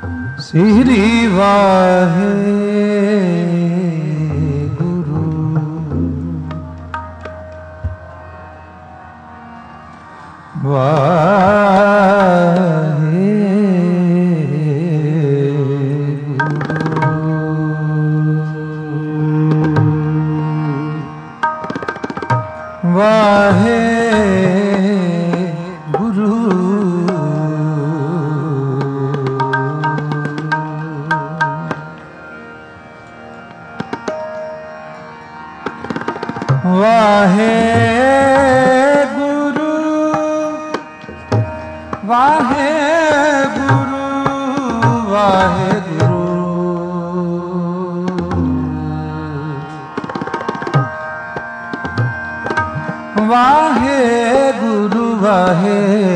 श्री वाहे गुरु वाहे गुरु वाहे गुरु वाहे गुरु वाहे गुरु वाहे गुरु वाहे गुरु वाहे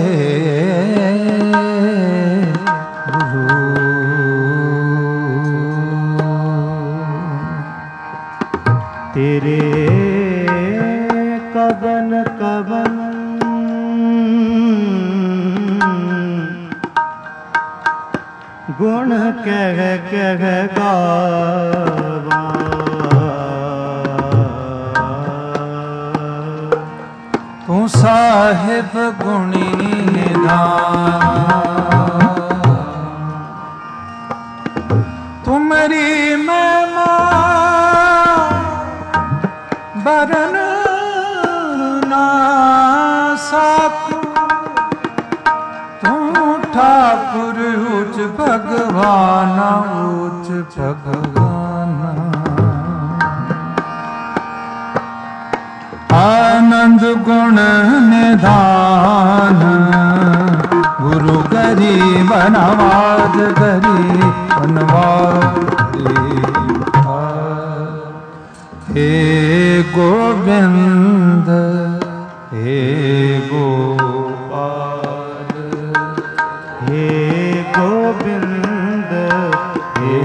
गुरु तेरे कवन कवन गुण कह कह गावा तू साहिब गुणी निधान तुम्हारी महिमा बरन ना साकू तू ठाकुर उच भगवान उच भगवान आनंद गुण निधान गुरु गरीब नवाज गरीब नवाज हे गोविंद हे गोपाल हे गोविंद हे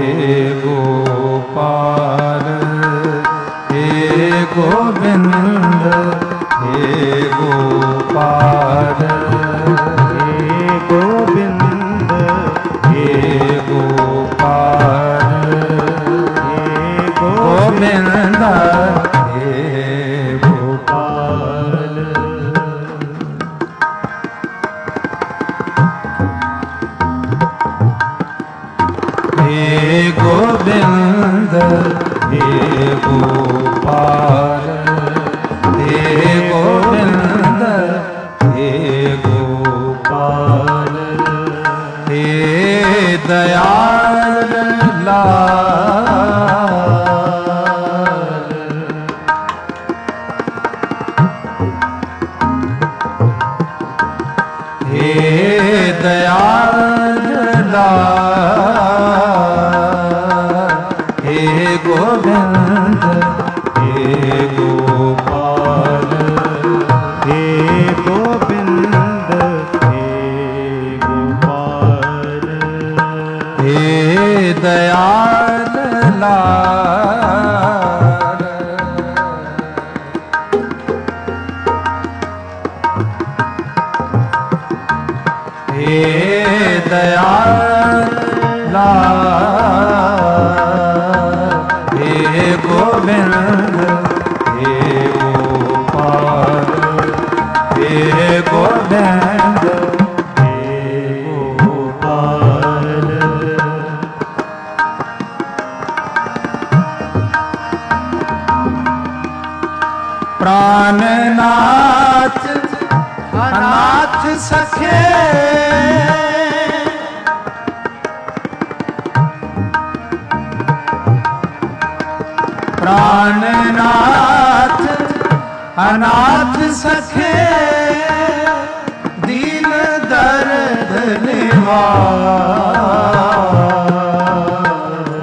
गोपाल हे गोविंद हे गोपाल हे गोविंद हे गोपाल हे गोविंद हे गोपाल हे गोविंद हे गोपाल हे गोविंद हे गोपाल हे दयाल लाल हे दयाल लाल हे गोविंद हे गोपाल हे गोविंद हे गोपाल हे दयाल लाल हे दयाल लाल हे गोविंद हे गोपाल हे गोविंद हे गोपाल प्राणनाथ अनाथ सखे प्राणनाथ अनाथ सखे दीन दर्द निवार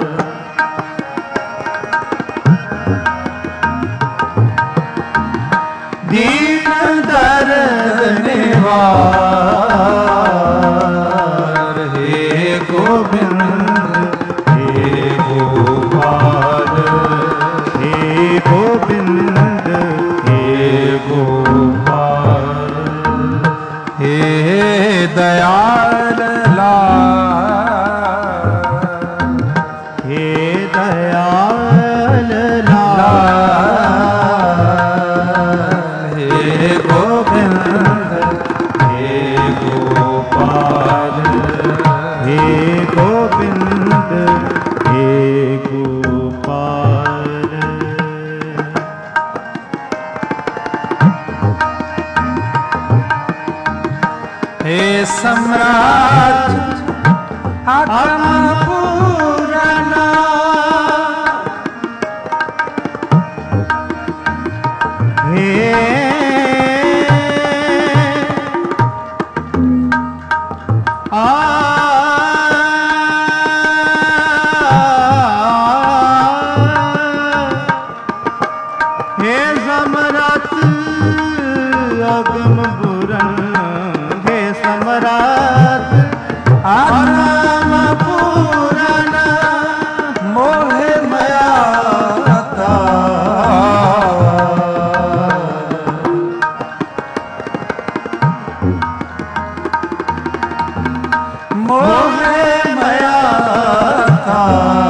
दीन दर्द निवार हे गोविंद हे गोपाल हे गोविंद हे गोपाल हे दयाल लाल हे गोपाल। हे सम्राट आत्मा पूरना, हे हे समरथ अगम पुरन, हे समरथ आत्म पूरन मोह मया था, मोह मया था।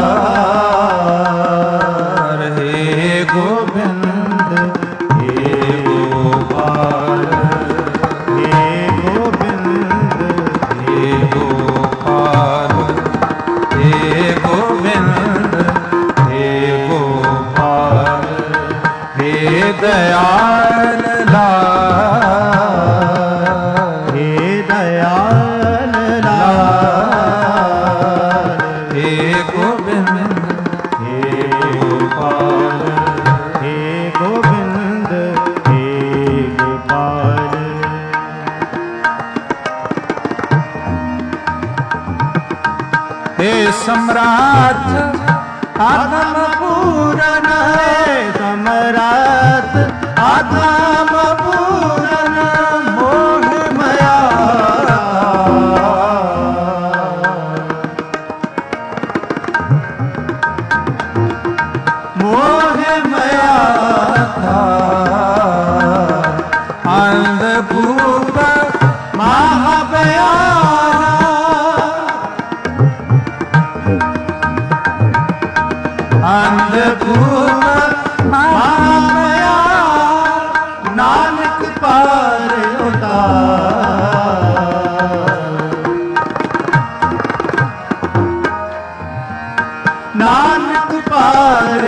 हे गोविंद हे गोपाल, हे गोविंद हे गोपाल, हे गोविंद हे गोपाल, हे दयाल लाल, हे दयाल लाल, हे गोविंद हे गोपाल, हे गोविंद हे गोपाल। हे सम्राट आत्म पूरन, हे समरथ आत्म पूरन मोह मया, मोह मया था। अंधकूप महाभयाना, अंधकूप महाभया, नानक पार उतार, नानक पार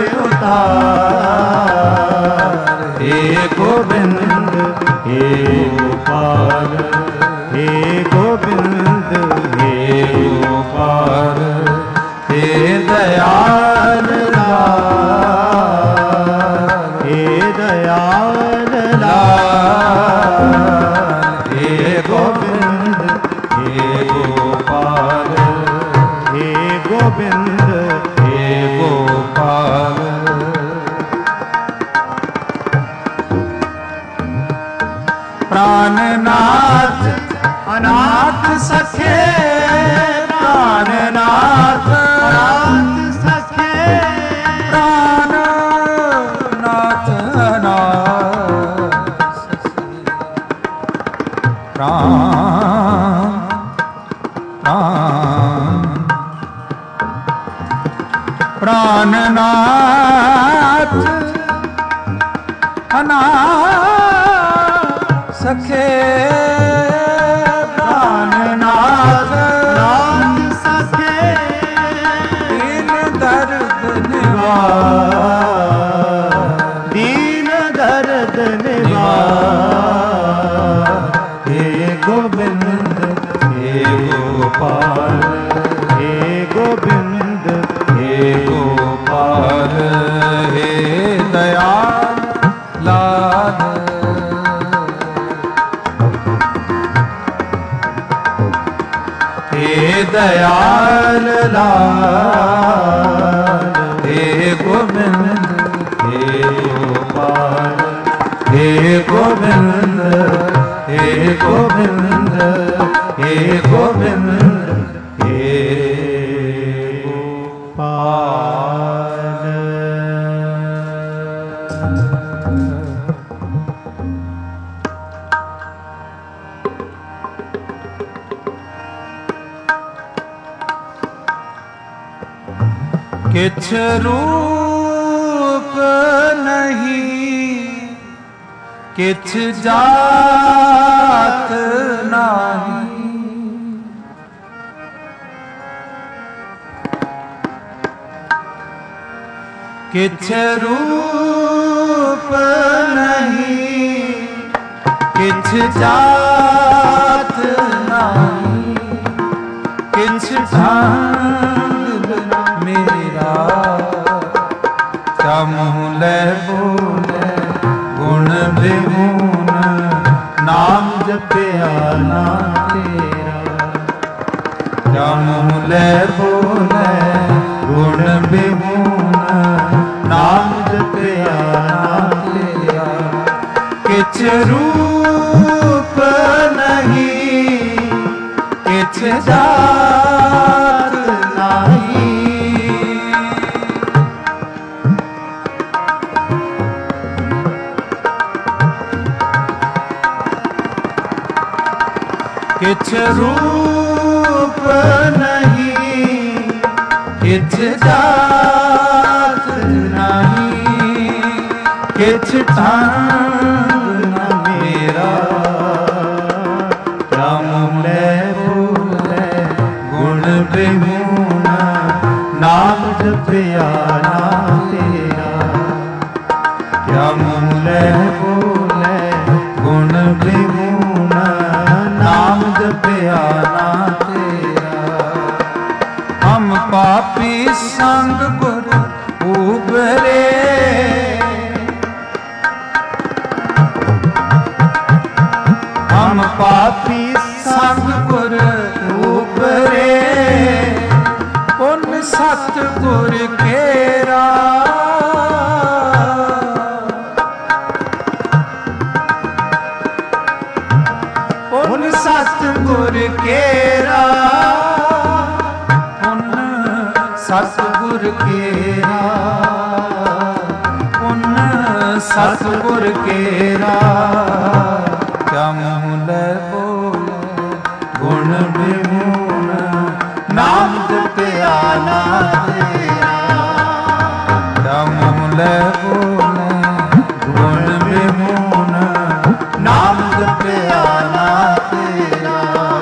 उतार। हे गोविंद हे गोपाल, हे गोविंद हे गोपाल, हे दयाल लाल, हे दयाल लाल, हे गोविंद हे गोपाल, हे गोविंद हे गोपाल। प्राणनाथ अनाथ सखे, प्राणनाथ अनाथ सखे, प्राणनाथ अनाथ सखे, प्राणनाथ अनाथ सखे, प्राणनाथ नाथ सखे, दीन दर्द निवार, दीन दर्द निवार। हे गोविंद हे गोपाल, हे गोविंद हे गोपाल, हे दयाल लाल, हे दयाल लाल, हे गोविंद हे गोपाल, हे गोविंद हे गोविंद हे गोविंद हे किछ रूप नहीं किछ जात नाही, किछ रूप नहीं किछ जात नहीं किछ ढंग मेरा चमूले बोले गुण विमून नाम जपया ना तेरा चमूले बोले गुण विमून नाम जपया ना तेरा किछ रूप नहीं किछ जात नहीं किछ रूप नहीं किछ जात नहीं किछ ढंग मेरा चमूले बोले गुण विमून नाम जपया ना तेरा चमूले बोले गुण विमून नाम जपया ना तेरा हम पापी संग गुर उबरे हम पापी संग गुर उबरे पुन सतगुर केरा पुन सतगुर केरा पुन सतगुर केरा पुन सतगुर केरा चमूले बोले गुण विमून नाम जपया ना तेरा चमूले बोले गुण विमून नाम जपया ना तेरा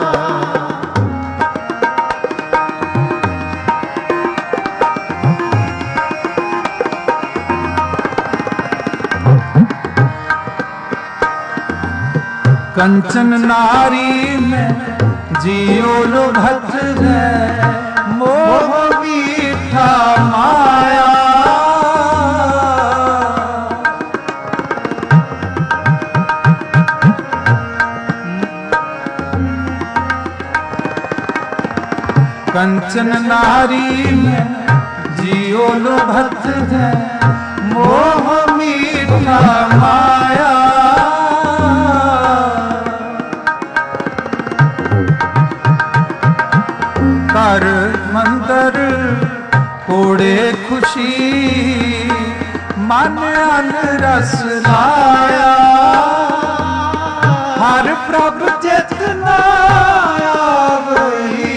कंचन नारी में जियो लुभत है मोह मीठा माया कंचन नारी में जियो लुभत है मोह मीठा माया कर मंदर कोड़े खुशी मन अन रस लाया हर प्रभ चेतना आवई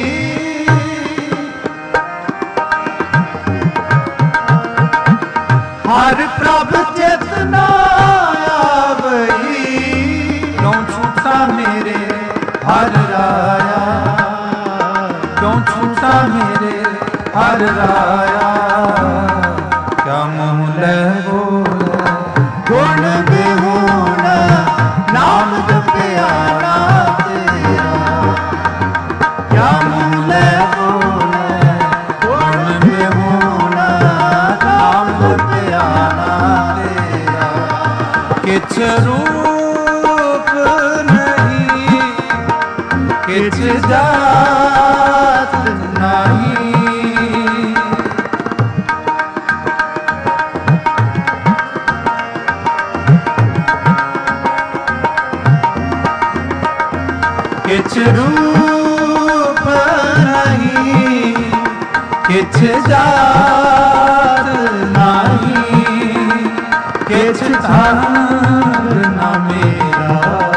हर प्रभ चेतना आवई क्यों छूटा मेरे हर राया क्यों छूटा मेरे हर राया चमूले बोले गुण विमून नाम जपया ना तेरा चमूले बोले गुण विमून नाम जपया ना तेरा किछ रूप नहीं किछ जात नहीं किछ रूप नहीं किछ जात नहीं किछ ढंग न मेरा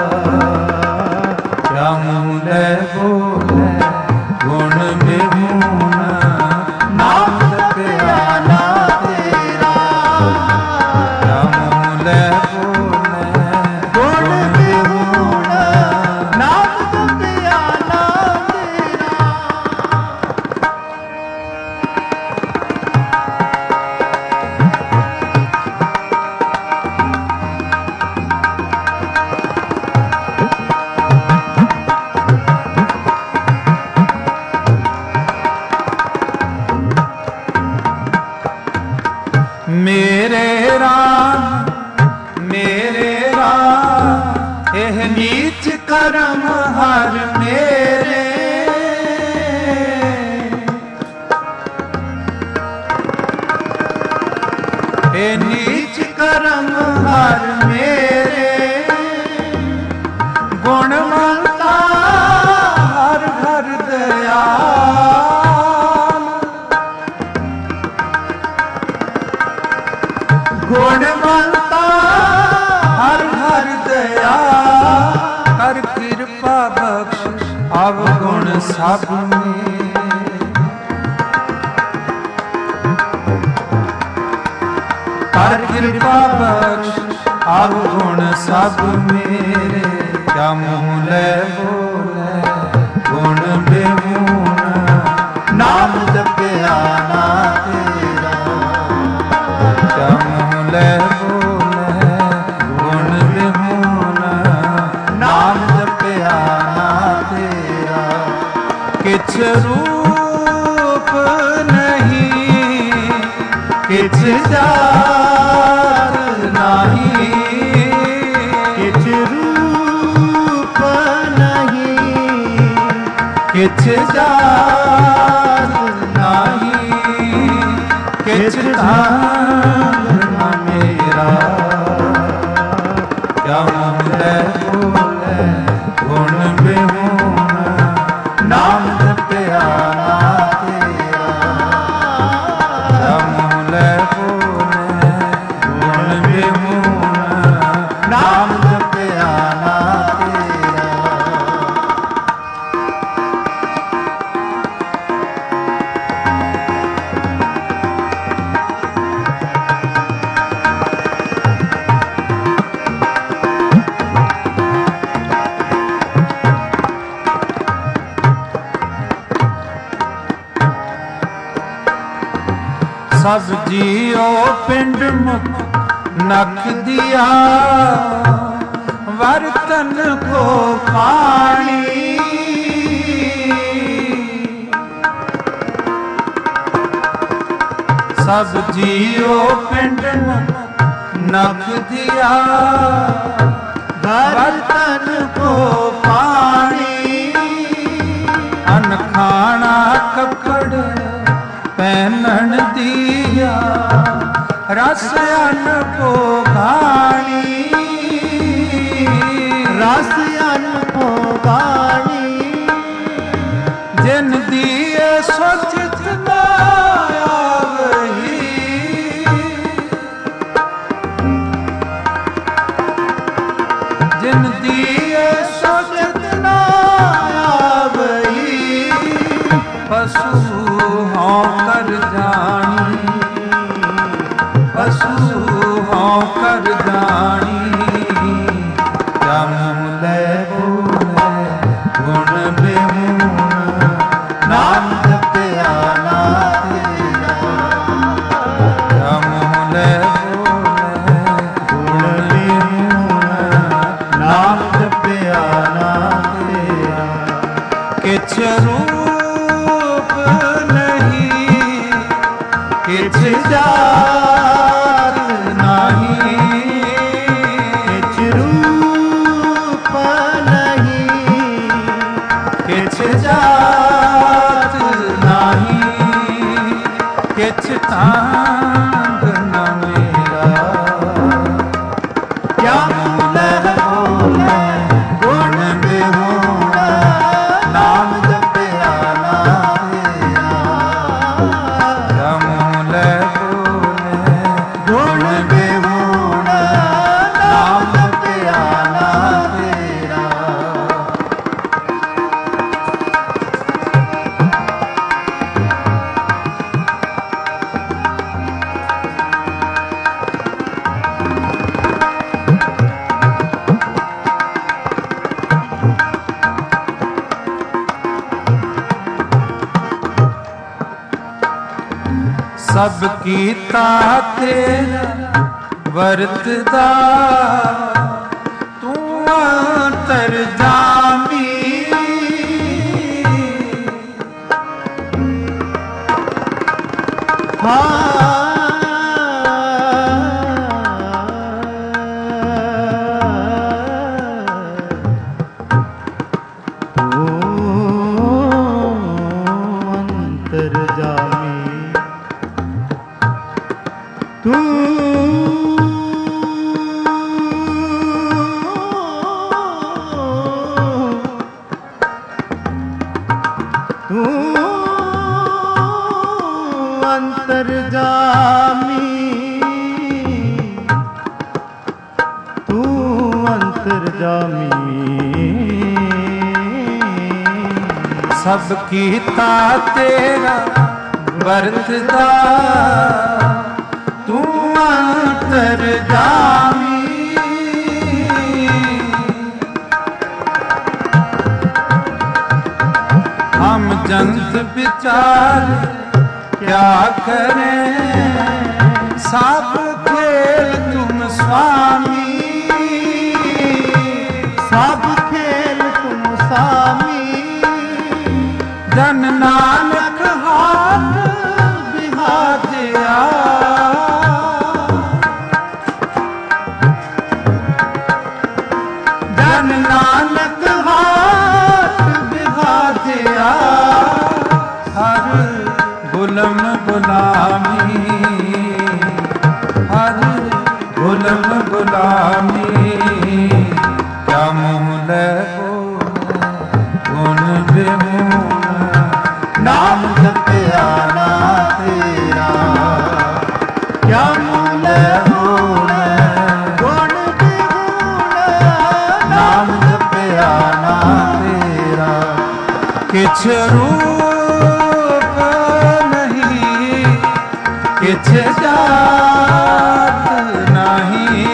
चमूले बोले गुण विमून नाम जपया ना तेरा चमूले बोले गुण विमून नाम जपया ना तेरा मेरे राम एह नीच करम हर मेरे, ए नीच करम हर मेरे, गुणवंता हर हर दयाल, गुणवंता हर हर दयाल, कर कृपा बख्श अवगुण सब में, कर कृपा बख्श अवगुण सब मेरे, क्या मुँह ले बोले गुण बेगुण, नाम जपया ना तेरा, क्या मुँह ले बोले गुण बेगुण, नाम जपया ना तेरा, किछ रूप नहीं किछ जात नहीं, किछ रूप नहीं किछ जात नहीं, किछ धाम न मेरा, क्या मुँह ले बोले गुण बेगुण, नाम जपया ना तेरा, क्या मुँह ले बोले गुण बेगुण, नाम जपया ना तेरा। सब जियो पिंड मुख नख दिया, वर्तन को पानी, सब जियो पिंड मुख नख दिया, वर्तन को पानी, अन खाना कपड़ पहनन दिया, रस अन को गानी, रस अन को गानी, जिन दिए सोचित ना आवही, जिन दिए सोचित ना आवही, पशु हों कर जानी, पशु हों कर जानी, क्या मुँह ले बोले गुण बेगुण, नाम जपया ना तेरा, क्या मुँह ले बोले गुण बेगुण, नाम जपया ना तेरा, किछ रूप नहीं किछ जात नहीं, किछ रूप नहीं किछ जात नहीं, किछ तांग न मेरा, क्या मुँह ले बोले गुण बेगुण, नाम जपया ना तेरा, क्या मुँह ले बोले गुण बेगुण, नाम जपया ना तेरा। सब कीता तेरा वरतदा, तू अंतरजामी, हाँ ਸਭ ਕੀਤਾ ਤੇਰਾ ਵਰਤਦਾ ਤੂੰ ਅੰਤਰਜਾਮੀ। ਹਮ ਜੰਤ ਵਿਚਾਰ ਕਿਆ ਕरें ਸਭ ਖੇਲ ਤੁਮ स्वामी। ਸਭ ਖੇਲ ਤੁਮ स्वामी। ਜਨ ਨਾਨਕ ਹਾਥ ਬਿਹਾਜਿਆ ਜਨ ਨਾਨਕ ਹਾਥ ਬਿਹਾਜਿਆ ਹਰ ਗੁਲਮ ਗੁਲਾਮੀ ਹਰ ਗੁਲਮ ਗੁਲਾਮੀ ਕਿਆ ਮੋਹ ਲੈ ਗੁਣ ਬਿਮੂਨ ਨਾਮ ਜਪਿਆ ਨਾ ਤੇਰਾ ਕਿਆ ਮੁੱਲ ਹੋਣ ਗੁਣ ਬਿਮੂਨ ਨਾਮ ਜਪਿਆ ਨਾ ਤੇਰਾ। ਕਿਛ ਰੂਪ ਨਹੀਂ ਕਿਛ ਜਾਤ ਨਹੀਂ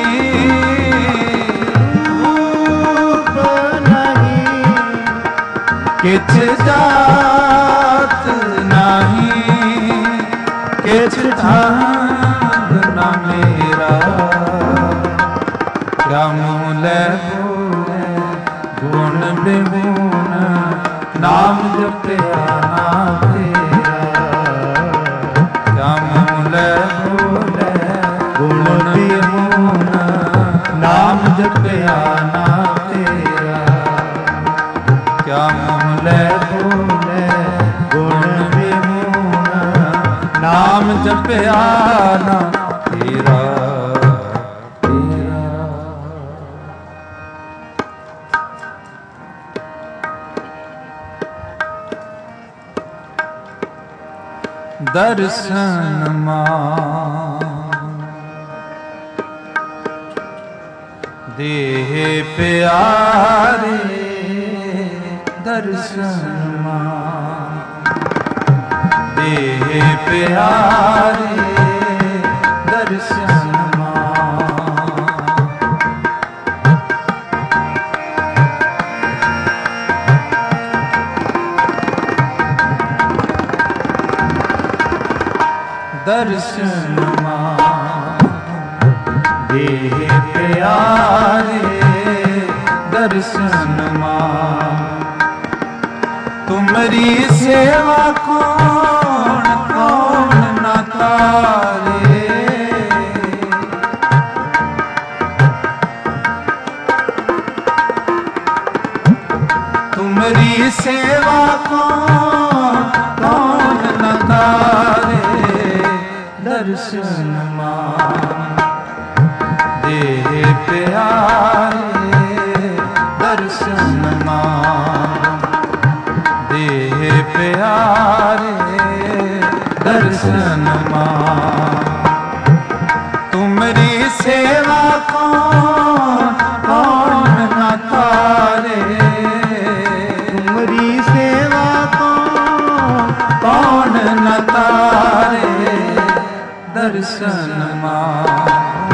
ਰੂਪ ਨਹੀਂ ਕਿਛ ਜਾਤ ਨਹੀਂ ਕਿਛ ਢੰਗ ਨਾ ਮੇਰਾ ਕਿਆ ਮੁੱਲ ਗੁਣ ਬਿਮੂਨ ਨਾਮ ਜਪਿਆ ਨਾ ਤੇਰਾ ਕਿਆ ਮੁੱਲ ਗੁਣ ਬਿਮੂਨ ਨਾਮ ਜਪਿਆ ਨਾ ਤੇਰਾ ਕਿਆ ਮੁੱਲ ਗੁਣ ਬਿਮੂਨ ਨਾਮ ਜਪਿਆ ਨਾ ਤੇਰਾ ਦਰਸ਼ਨ ਮਾਨ ਦੇਹ ਪਿਆਰੇ ਦਰਸ਼ਨ ਮਾਨ ਦੇਹ ਪਿਆਰੇ ਦਰਸ਼ਨ ਮਾਨ ਦਰਸ਼ਨ ਮਾਨ ਦੇਹ ਪਿਆਰੇ ਦਰਸ਼ਨ ਮਾਨ ਤੁਮਰੀ ਸੇਵਾ ਕੌਣ ਕੌਣ ਨਾ ਤਾਰੇ ਤੁਮਰੀ ਸੇਵਾ ਕੌਣ ਕੌਣ ਨਾ ਤਾਰੇ ਦਰਸ਼ਨ ਮਾਨ ਦੇਹ ਪਿਆਰੇ ਦਰਸ਼ਨ ਮਾਨ ਦੇਹ ਪਿਆਰੇ ਦਰਸ਼ਨ ਮਾਨ ਤੁਮਰੀ ਸੇਵਾ ਕੌਣ ਕੌਣ ਨਾ ਤਾਰੇ ਤੁਮਰੀ ਸੇਵਾ ਕੌਣ ਨਾ ਤਾਰੇ ਦਰਸ਼ਨ ਮਾਨ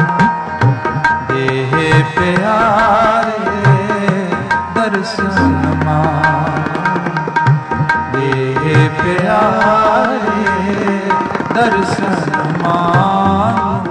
ਦੇਹ ਪਿਆਰੇ ਦਰਸ਼ਨ ਮਾਨ ਦੇਹ ਪਿਆਰੇ ਦਰਸ਼ਨ ਮਾਨ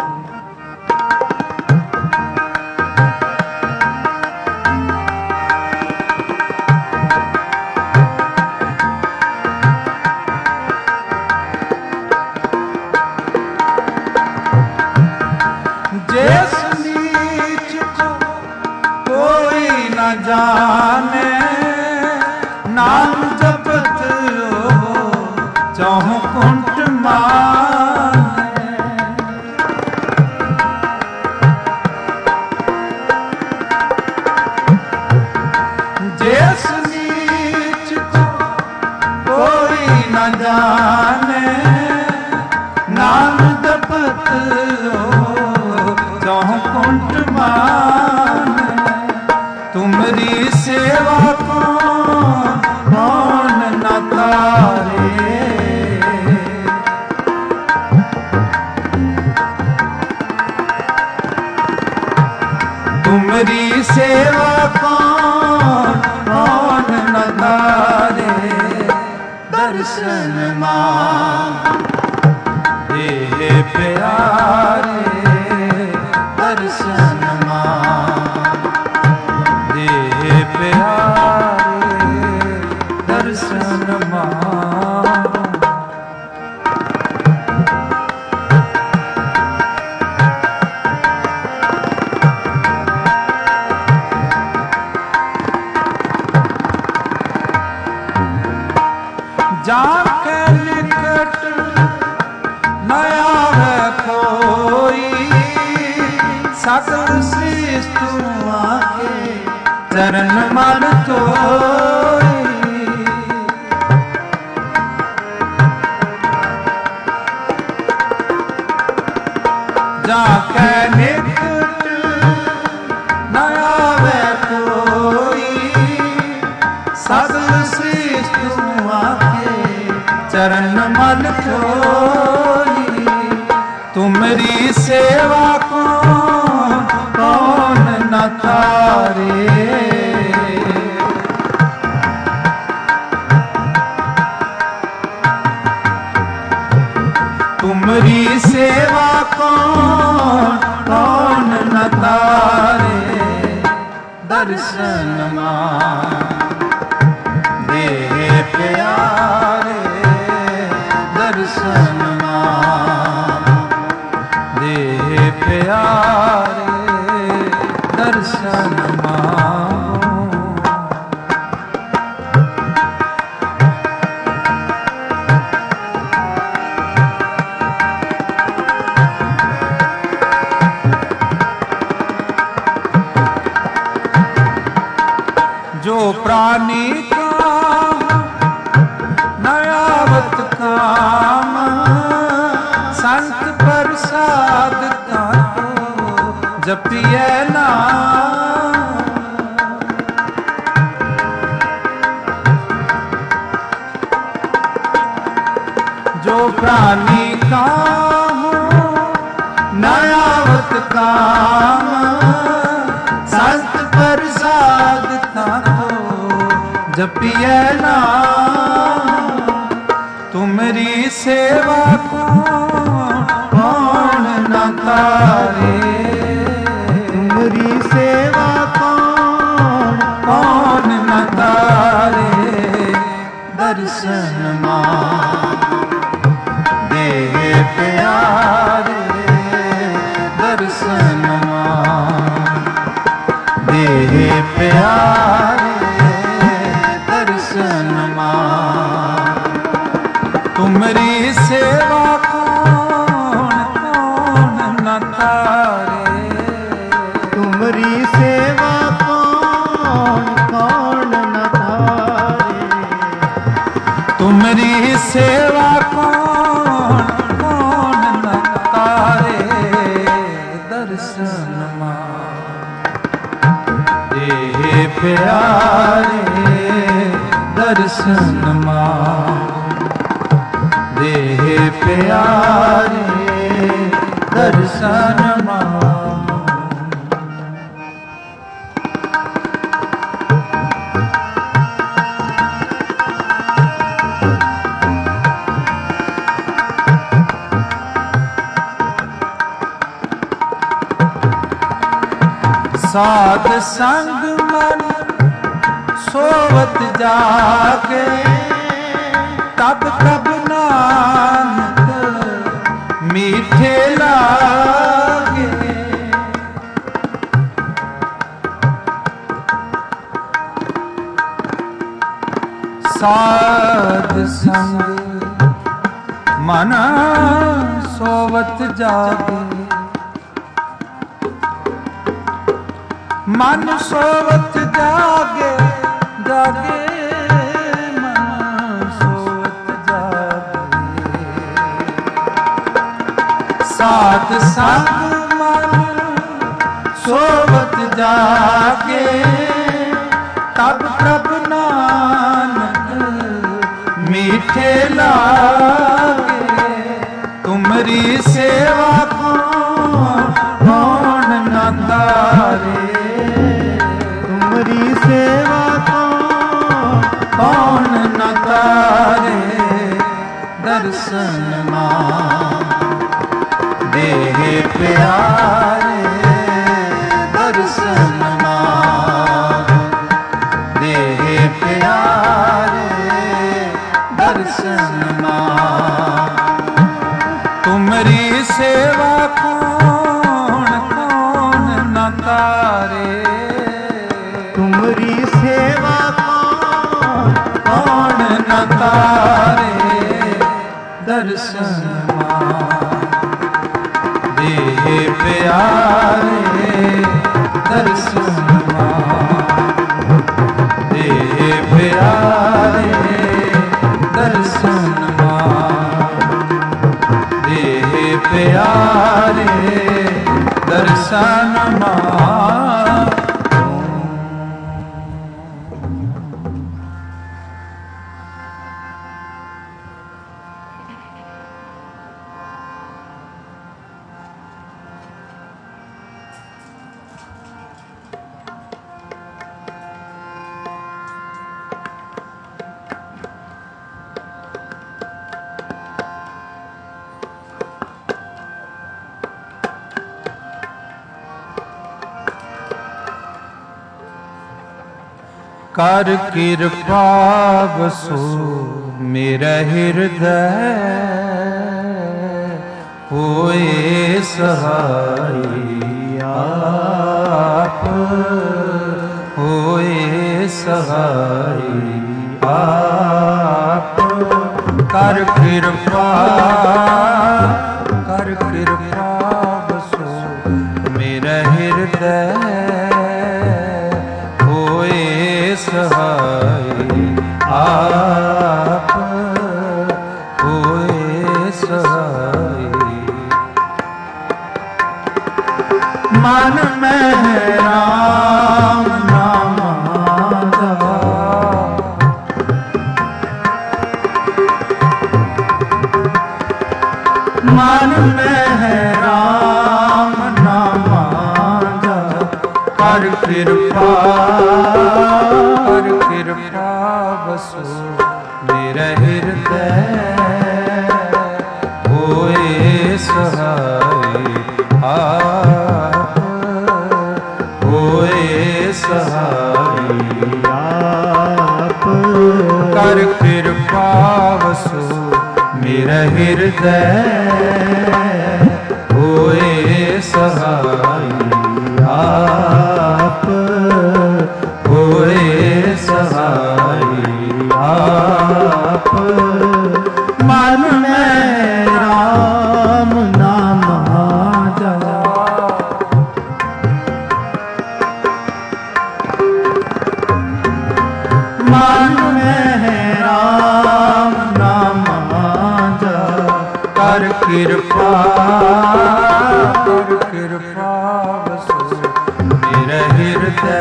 जिस नीच को कोई न जाने नाम जपत हो चौह कुंठ माने जाने नाम जपत जहाँ कुंठ माने तुमरी सेवा कौन न तारे तुमरी सेवा कौन न तारे दर्शन मांगे प्यारे दर्शन मांगे प्यारे दर्शन मांगे जाके निकट नया है कोई सकल श्रेष्ठ आके चरण मन तोई जाके निकट नया है कोई सकल श्रेष्ठ चरण मल चोरी तुमरी सेवा कौन न तारे तुमरी सेवा कौन न तारे दर्शन मांगे प्यारे दर्शन मांगे प्यारे दर्शन मांगो जो प्राणी का नयावत काम संत प्रसाद का जपिए नाम जो प्राणी का नयावत काम संत प्रसाद का जपिए नाम तुमरी सेवा कौन न तारे तुमरी सेवा कौन न तारे दर्शन मांगे प्यारे दर्शन मांगे प्यारे दर्शन तुमरी सेवा कौन न तारे तुमरी सेवा कौन न तारे तुमरी सेवा कौन न तारे दर्शन मांगे प्यारे दर्शन मांगे प्यारे दर्शन मांगो साध संग मन सोवत जागे तब तब नानक मीठे लागे साध संग मन सोवत जागे मन सोवत जागे जागे मन सोवत जागे ਸਾਧ ਸੰਗ ਮਨ ਸੋਵਤ ਜਾਗੇ, ਤਬ ਪ੍ਰਭ ਨਾਨਕ ਮੀਠੇ ਲਾਗੇ। ਤੁਮਰੀ ਸੇਵਾ ਕੌਣ ਨਾ ਤਾਰੇ, ਤੁਮਰੀ ਸੇਵਾ ਕੌਣ ਨਾ ਤਾਰੇ। ਦਰਸ਼ਨ ਮਾਂ ਦੇਹ ਪਿਆਰੇ, ਦਰਸ਼ਨ ਮਾਂ ਦੇਹ ਪਿਆਰੇ, ਦਰਸ਼ਨ ਮਾਂ। ਤੁਮਰੀ ਸੇਵਾ ਕੌਣ ਨਾ ਤਾਰੇ, ਤੁਮਰੀ ਸੇਵਾ ਕੌਣ ਨਾ ਤਾਰੇ। ਦਰਸ਼ਨ ਦੇਹ ਪਿਆਰੇ, ਦਰਸ਼ਨ ਦੇਹ ਪਿਆਰੇ, ਦਰਸ਼ਨ ਦੇਹ ਪਿਆਰੇ, ਦਰਸ਼ਨ ਕਰ ਕਿਰਪਾ ਵਸੋ ਮੇਰਾ ਹਿਰਦੈ, ਹੋਏ ਸਹਾਈ ਆਪ, ਹੋਏ ਸਹਾਈ ਆਪ। ਕਰ ਕਿਰਪਾ, ਕਰ ਕਿਰਪਾ ਵਸੋ ਮੇਰਾ ਹਿਰਦੈ, ਸਹਾਈ ਆਪ, ਹੋਏ ਸਹਾਈ। ਮਨ ਮੈਂ ਰਾਮ ਨਾਮ ਦਾ, ਮਨ ਮੈਂ ਰਾਮ ਨਾਮ ਦਾ। ਕਰ ਕਿਰਪਾ, ਕਰ ਕਿਰਪਾ ਵਸੋ ਮੇਰਾ ਹਿਰਦੈ, ਹੋਏ ਸਹਾਈ ਆਪ, ਹੋਏ ਸਹਾਈ ਆਪ। ਕਰ ਕਿਰਪਾ ਵਸੋ ਮੇਰਾ ਹਿਰਦੈ, ਹੋਏ ਸਹਾਈ ਆਪ, ਹੋਏ ਸਹਾਈ ਆਪ। ਮਨ ਮੈਂ ਰਾਮ ਨਾਮ ਜਪਾ, ਮਨ ਮੈਂ ਰਾਮ ਨਾਮ ਜਪਾ। ਕਰ ਕਿਰਪਾ, ਕਰ ਕਿਰਪਾ ਵਸੋ ਮੇਰਾ ਹਿਰਦੈ,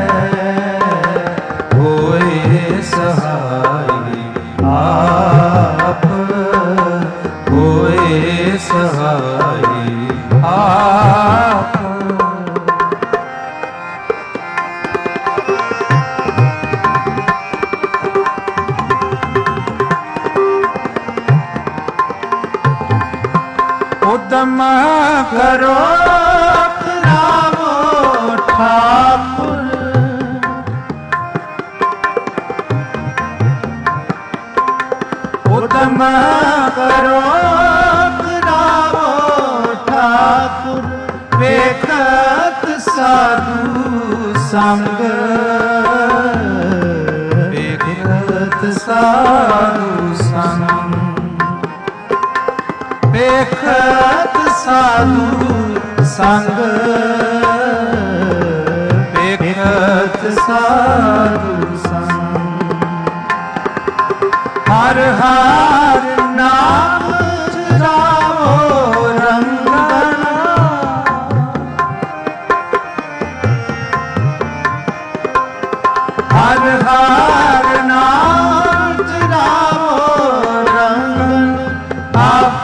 ਹੋਏ ਸਹਾਈ ਆਪ, ਹੋਏ ਸਹਾਈ ਆਪ। ਉਦਮ ਕਰੋ ਰਾਮੋ ਠਾਕੁਰ, ਉਦਮ ਕਰੋ ਰਾਮੋ ਠਾਕੁਰ। ਵੇਖਤ ਸਾਧੂ ਸੰਗ, ਵੇਖਤ ਸਾਧੂ ਸੰਗ, ਵੇਖਤ ਸਾਧੂ ਸੰਗ, ਵੇਖਤ ਸਾਧੂ ਸੰਗ। ਹਰ ਹਰ ਨਾਮ ਚਰਾਵੋ ਰੰਗਾ,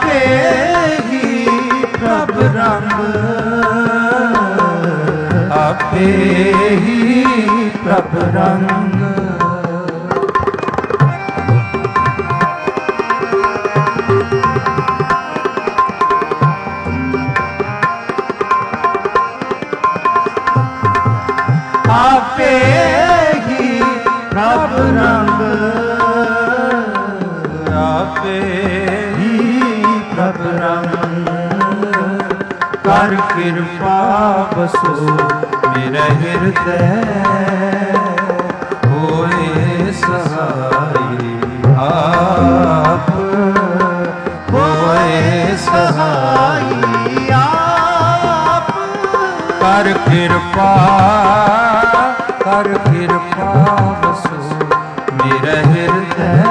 आपे ही प्रभ रंग, आपे ही प्रभ रंग। आपे ही प्रभ रंग, आपे ही प्रभ रंग। कर कृपा बसो मेरे हृदय, होए सहाय आप, होए सहाय आप। कर कृपा, कर कृपा बसो मेरे हृदय,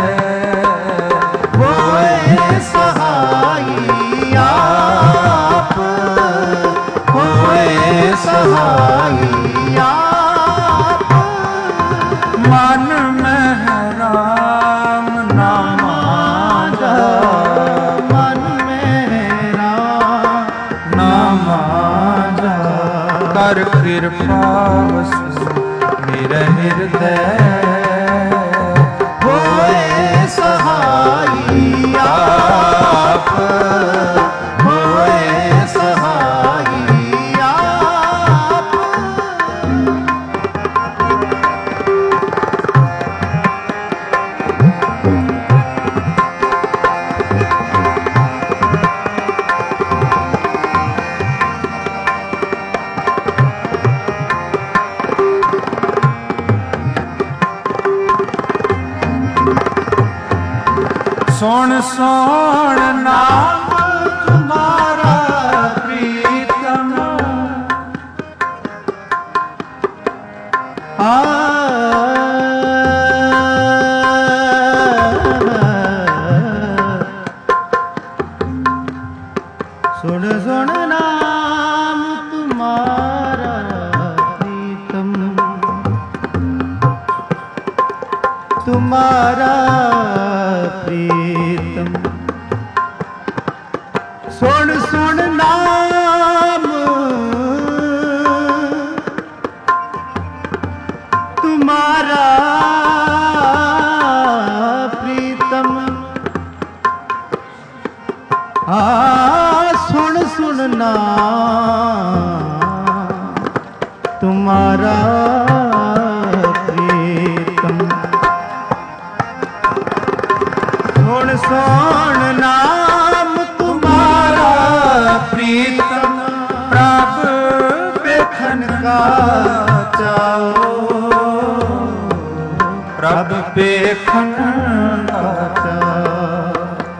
होए सहाय आप, होए सहाय आप। मन में राम नाम आजा, मन में राम नाम आजा। कर कृपा बसो मेरे हृदय, होए सहाय आप, होए सहाय आप। सुन सुन नाम तुम्हारा प्रीतम, सुन सुन नाम तुम्हारा प्रीतम, तुम्हारा प्रीतम। सुन सुन नाम तुम्हारा प्रीतम, सुन सुन नाम तुम्हारा प्रीतम। सुन सुन नाम तुम्हारा प्रीतम। प्रभ देखन का चाओ, प्रभ देखन का चाओ,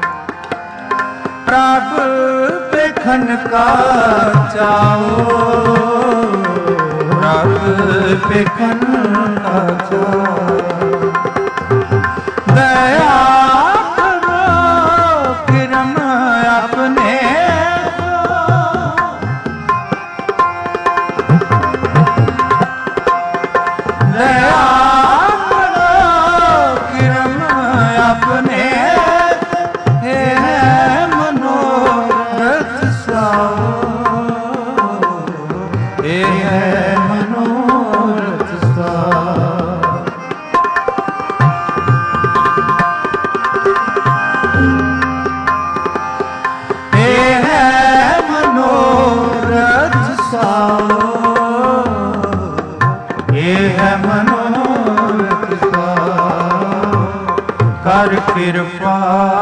प्रभ देखन का चाओ, प्रभ देखन का चाओ। दया करो किरम अपने, दया करो किरम अपने। हे मनोरथ साओ, हे मनोरथ साओ। हे मनोरथ साओ, हे मनोरथ साओ। कर कृपा,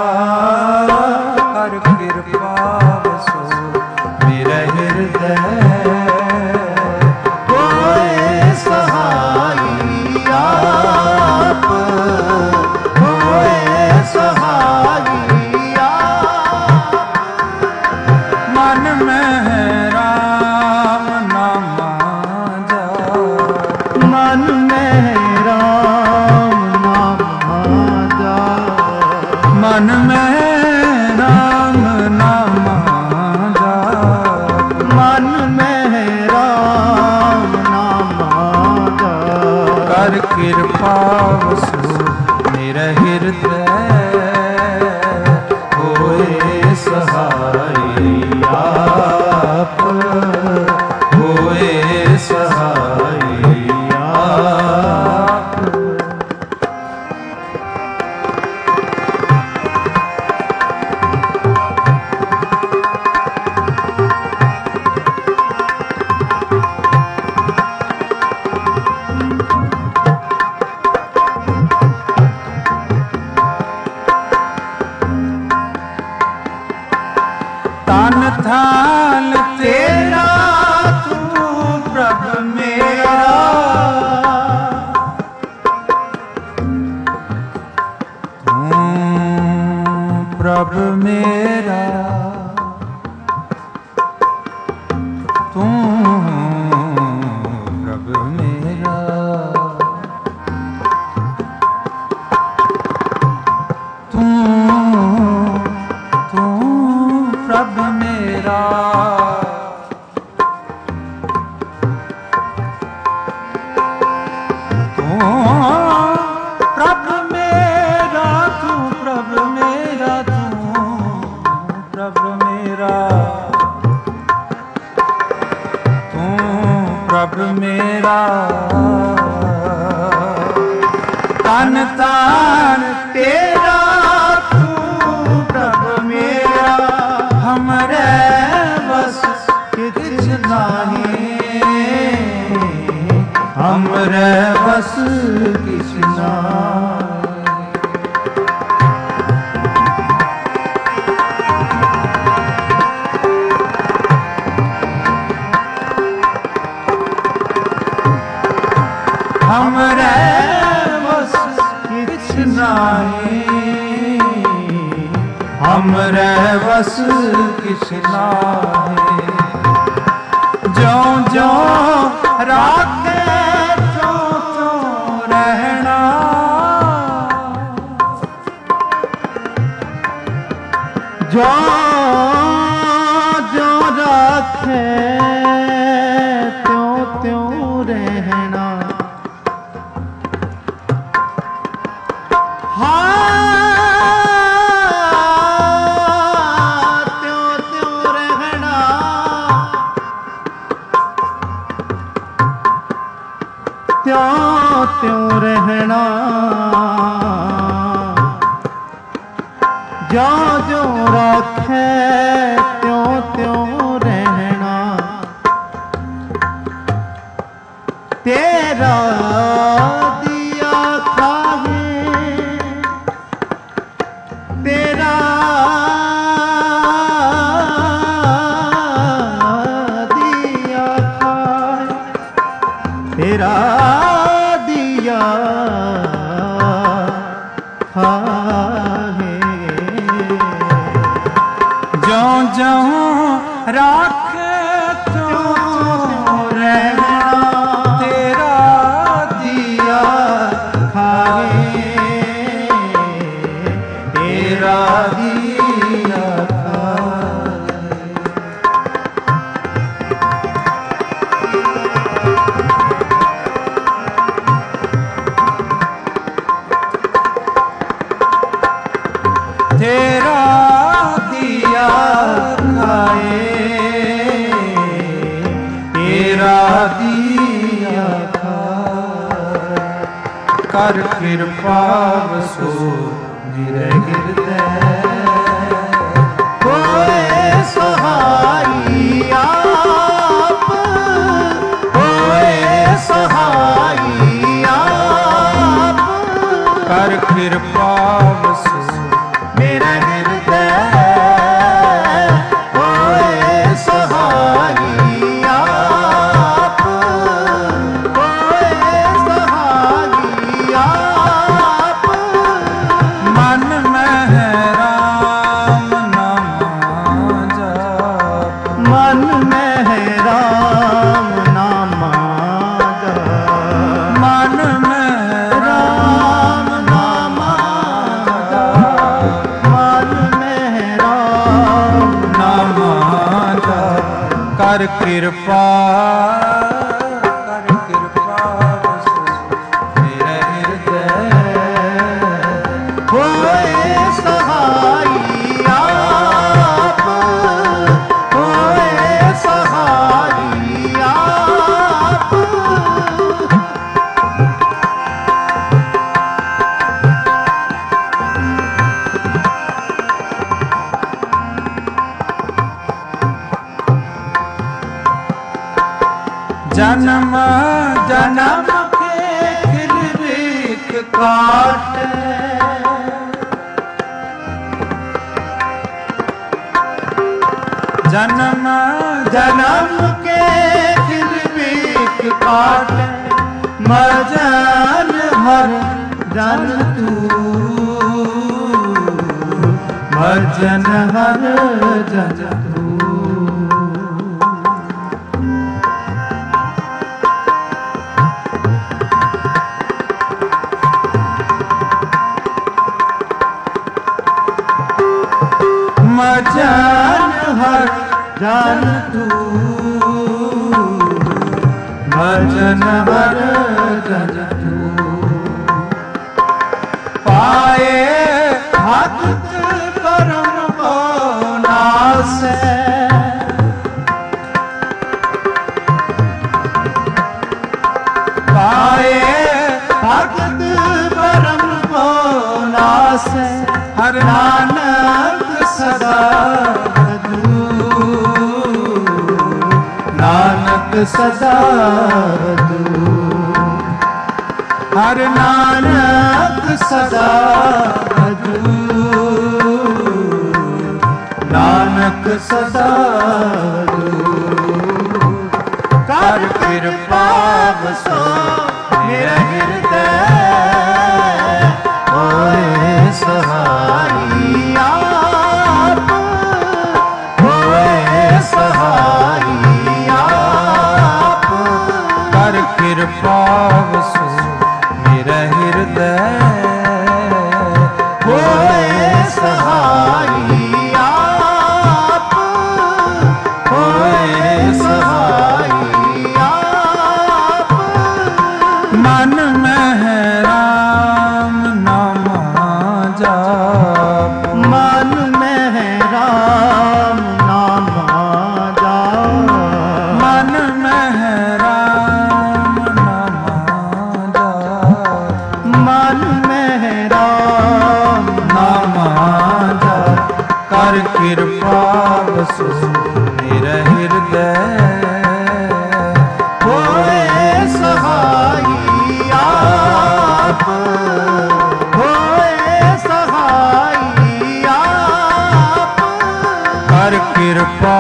कर कृपा बसो मेरे हृदय, होए सहाय आप, होए सहाय आप। मन में राम नाम आजा, मन में राम नाम आजा, मन में राम नाम आजा। ਸਹਾਈ ਆਪ ਹੋਏ ਸਹਾਈ ਆਪ। ਤਨ ਥਾਲ ਤੇਰਾ ਤੂੰ ਪ੍ਰਭ ਮੇਰਾ, ਤੂੰ ਪ੍ਰਭ ਮੇਰਾ, ਤੂੰ ਪ੍ਰਭ ਮੇਰਾ, ਤੂੰ ਪ੍ਰਭ ਮੇਰਾ, ਪ੍ਰਭ ਮੇਰਾ। ਤਨ ਤਾਨ ਤੇਰਾ ਤੂੰ ਪ੍ਰਭ ਮੇਰਾ, ਹਮਰੇ ਬਸ ਕਿਛ ਨਾਹੀ, ਹਮਰੇ ਬਸ ਕਿਛ ਨਾਹੀ। हमरे बस किछ नाहीं, हमरे बस किछ नाहीं। ज्यों ज्यों राखे त्यों त्यों रहना, ज्यों ज्यों राखे त्यों त्यों रहना। त्यों त्यों रहना, ज्यों ज्यों राखे त्यों त्यों रहना। तेरा दिया खाए, तेरा दिया खाए, तेरा दिया खाए। ज्यों ज्यों राखे त्यों त्यों रहना, तेरा दिया खाए, तेरा दिया खाए। तेरा दिया खाए, तेरा दिया खाए। कर कृपा बसो मेरे हृदय, होए सहाई आप, होए सहाई आप। कर कृपा बसो मेरा हृदय, होए सहाई आप, होए सहाई आप। मन में है राम नाम जाप, मन में है राम नाम जाप, मन में है राम नाम जाप, मन में है राम नाम जाप। कर कृपा, कर कृपा बसो मेरे हृदय, होए सहाई आप, जन्म जन्म के किलबिख काटे, जन्म जन्म के किलबिख काटे, मजन हर जन तू, मजन हर जन तू। मजन हर जन तू, भजन हर जन तू। पाए भक्त परम को नासे, पाए भक्त परम को नासे, हर नानक सदा तू, नानक सदा तू, हर नानक सदा तू, नानक सदा तू। कर कृपा बसो मेरा हृदय, होए सहाई आप, होए सहाई आप। कर कृपा वसो मेरा हृदय, होए सहाई आप, होए सहाई आप। मन में है राम नाम जाप, मन में है राम नाम जाप, मन में है राम नाम जाप, मन में है राम नाम जाप। कर कृपा वसो मेरा हृदय, होए सहाई आप, होए सहाई आप। कर कृपा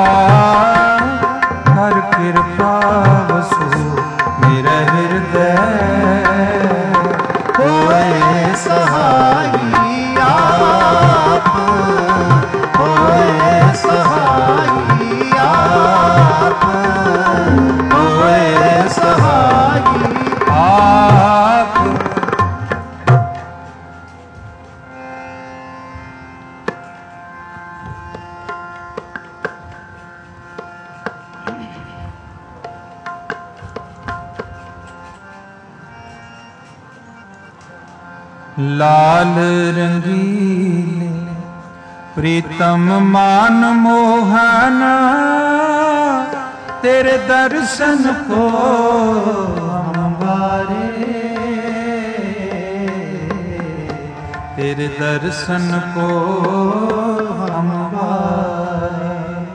वसो मेरा हृदय, होए सहाई आप, होए सहाई आप, होए सहाई आप। लाल रंगीले प्रीतम मान मोहन, तेरे दर्शन को हमारे, तेरे दर्शन को हमारे।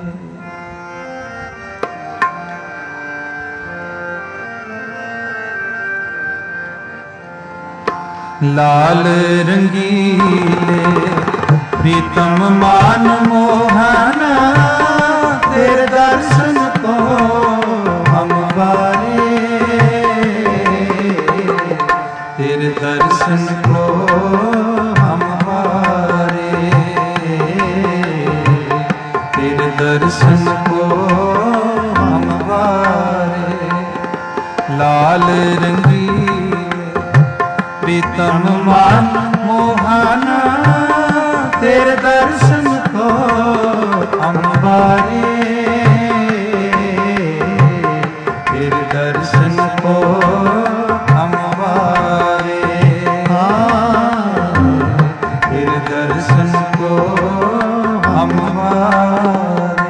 लाल रंगीले प्रीतम मान मोहन, तेरे दर्शन को हम बारे, तेरे दर्शन को हम बारे, तेरे दर्शन को हम बारे। लाल रंगीले प्रीतम मान मोहन, तेरे दर्शन को हम बारे, तेरे दर्शन को हम बारे, तेरे दर्शन को हम बारे।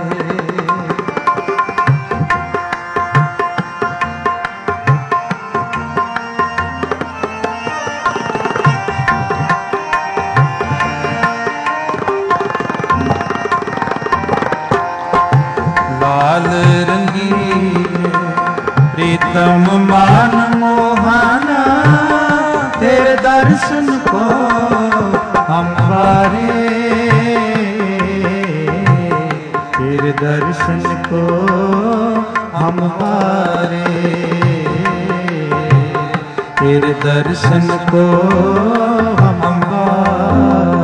प्रीतम मान मोहन तेरे दर्शन को हम वारे, तेरे दर्शन को हम वारे, तेरे दर्शन को हम वारे।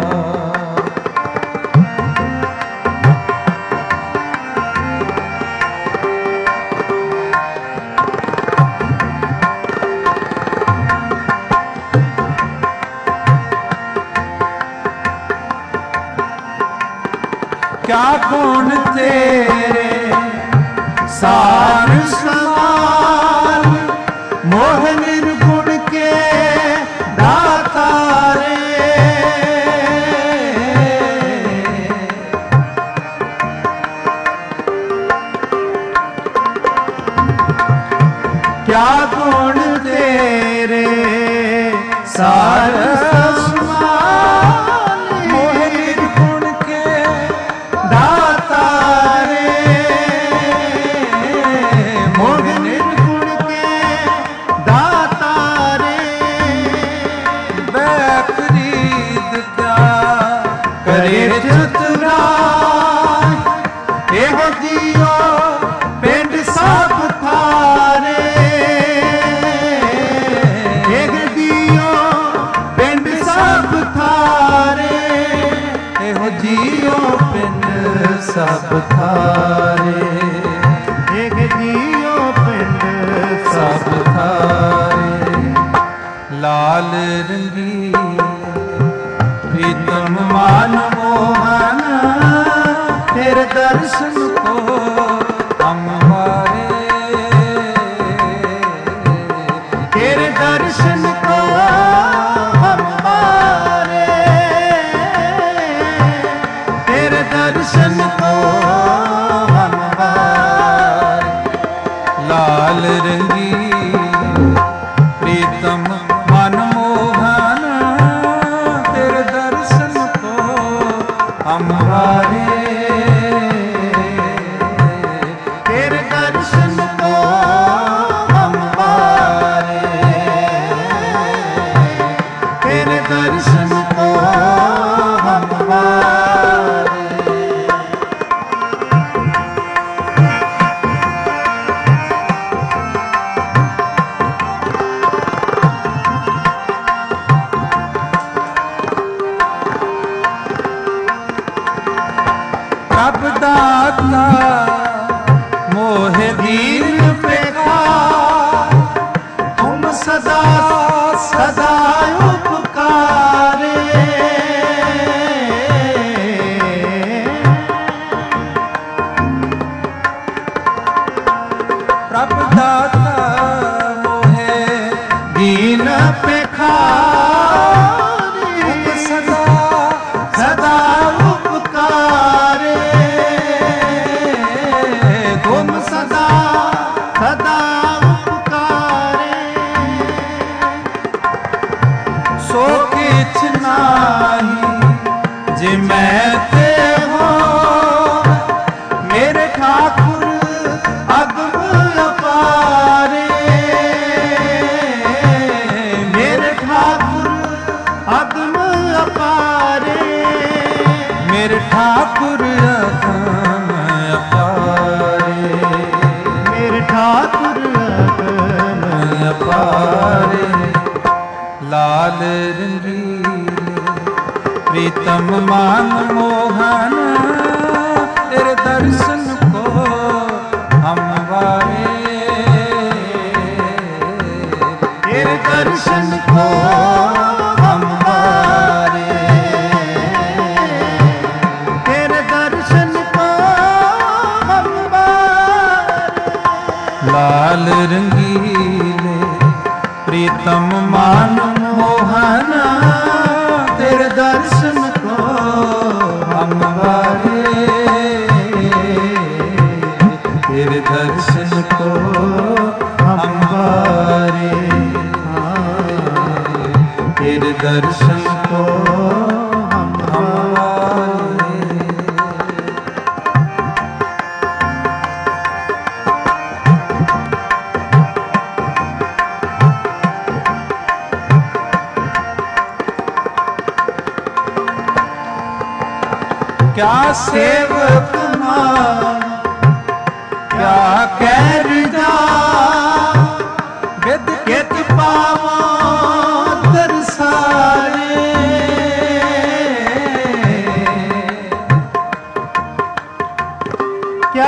क्या गुण तेरे सार समान, मोह निर्गुण के दाता रे। क्या गुण तेरे सार सब थारे, एक जियो पिंड सब थारे। लाल रंगीले प्रीतम मान मोहन तेरे दर्शन को हम वारे, तेरे दर्शन को हम वारे, तेरे दर्शन को हम वारे। लाल रंगीले प्रीतम मन मोहन तेरे दर्शन को हम वारे, तेरे दर्शन को हम वारे, तेरे दर्शन को हम वारे। प्रभ दाता मोहे दीन पे खार, तुम सदा सदा उपकारे। प्रभ दाता मोहे दीन पे खार, तुम सदा सदा उपकारे, तुम सदा सदा उपकारे। सो किछ नाही जे मैं ते हो, मेरे ठाकुर अगम अपारे, मेरे ठाकुर अगम अपारे, मेरे ठाकुर अगम अपारे, मेरे ठाकुर अगम अपारे। लाल रंगीले प्रीतम मान मोहन तेरे दर्शन को हम वारे, तेरे दर्शन को हम वारे, तेरे दर्शन को हम वारे। लाल रंगीले प्रीतम मान मोहन तेरे दर्शन को हम वारे, तेरे दर्शन को हम वारे, तेरे दर्शन को हम वारे। क्या सेवक मान क्या कैर जा विद कित पावो दरसारे क्या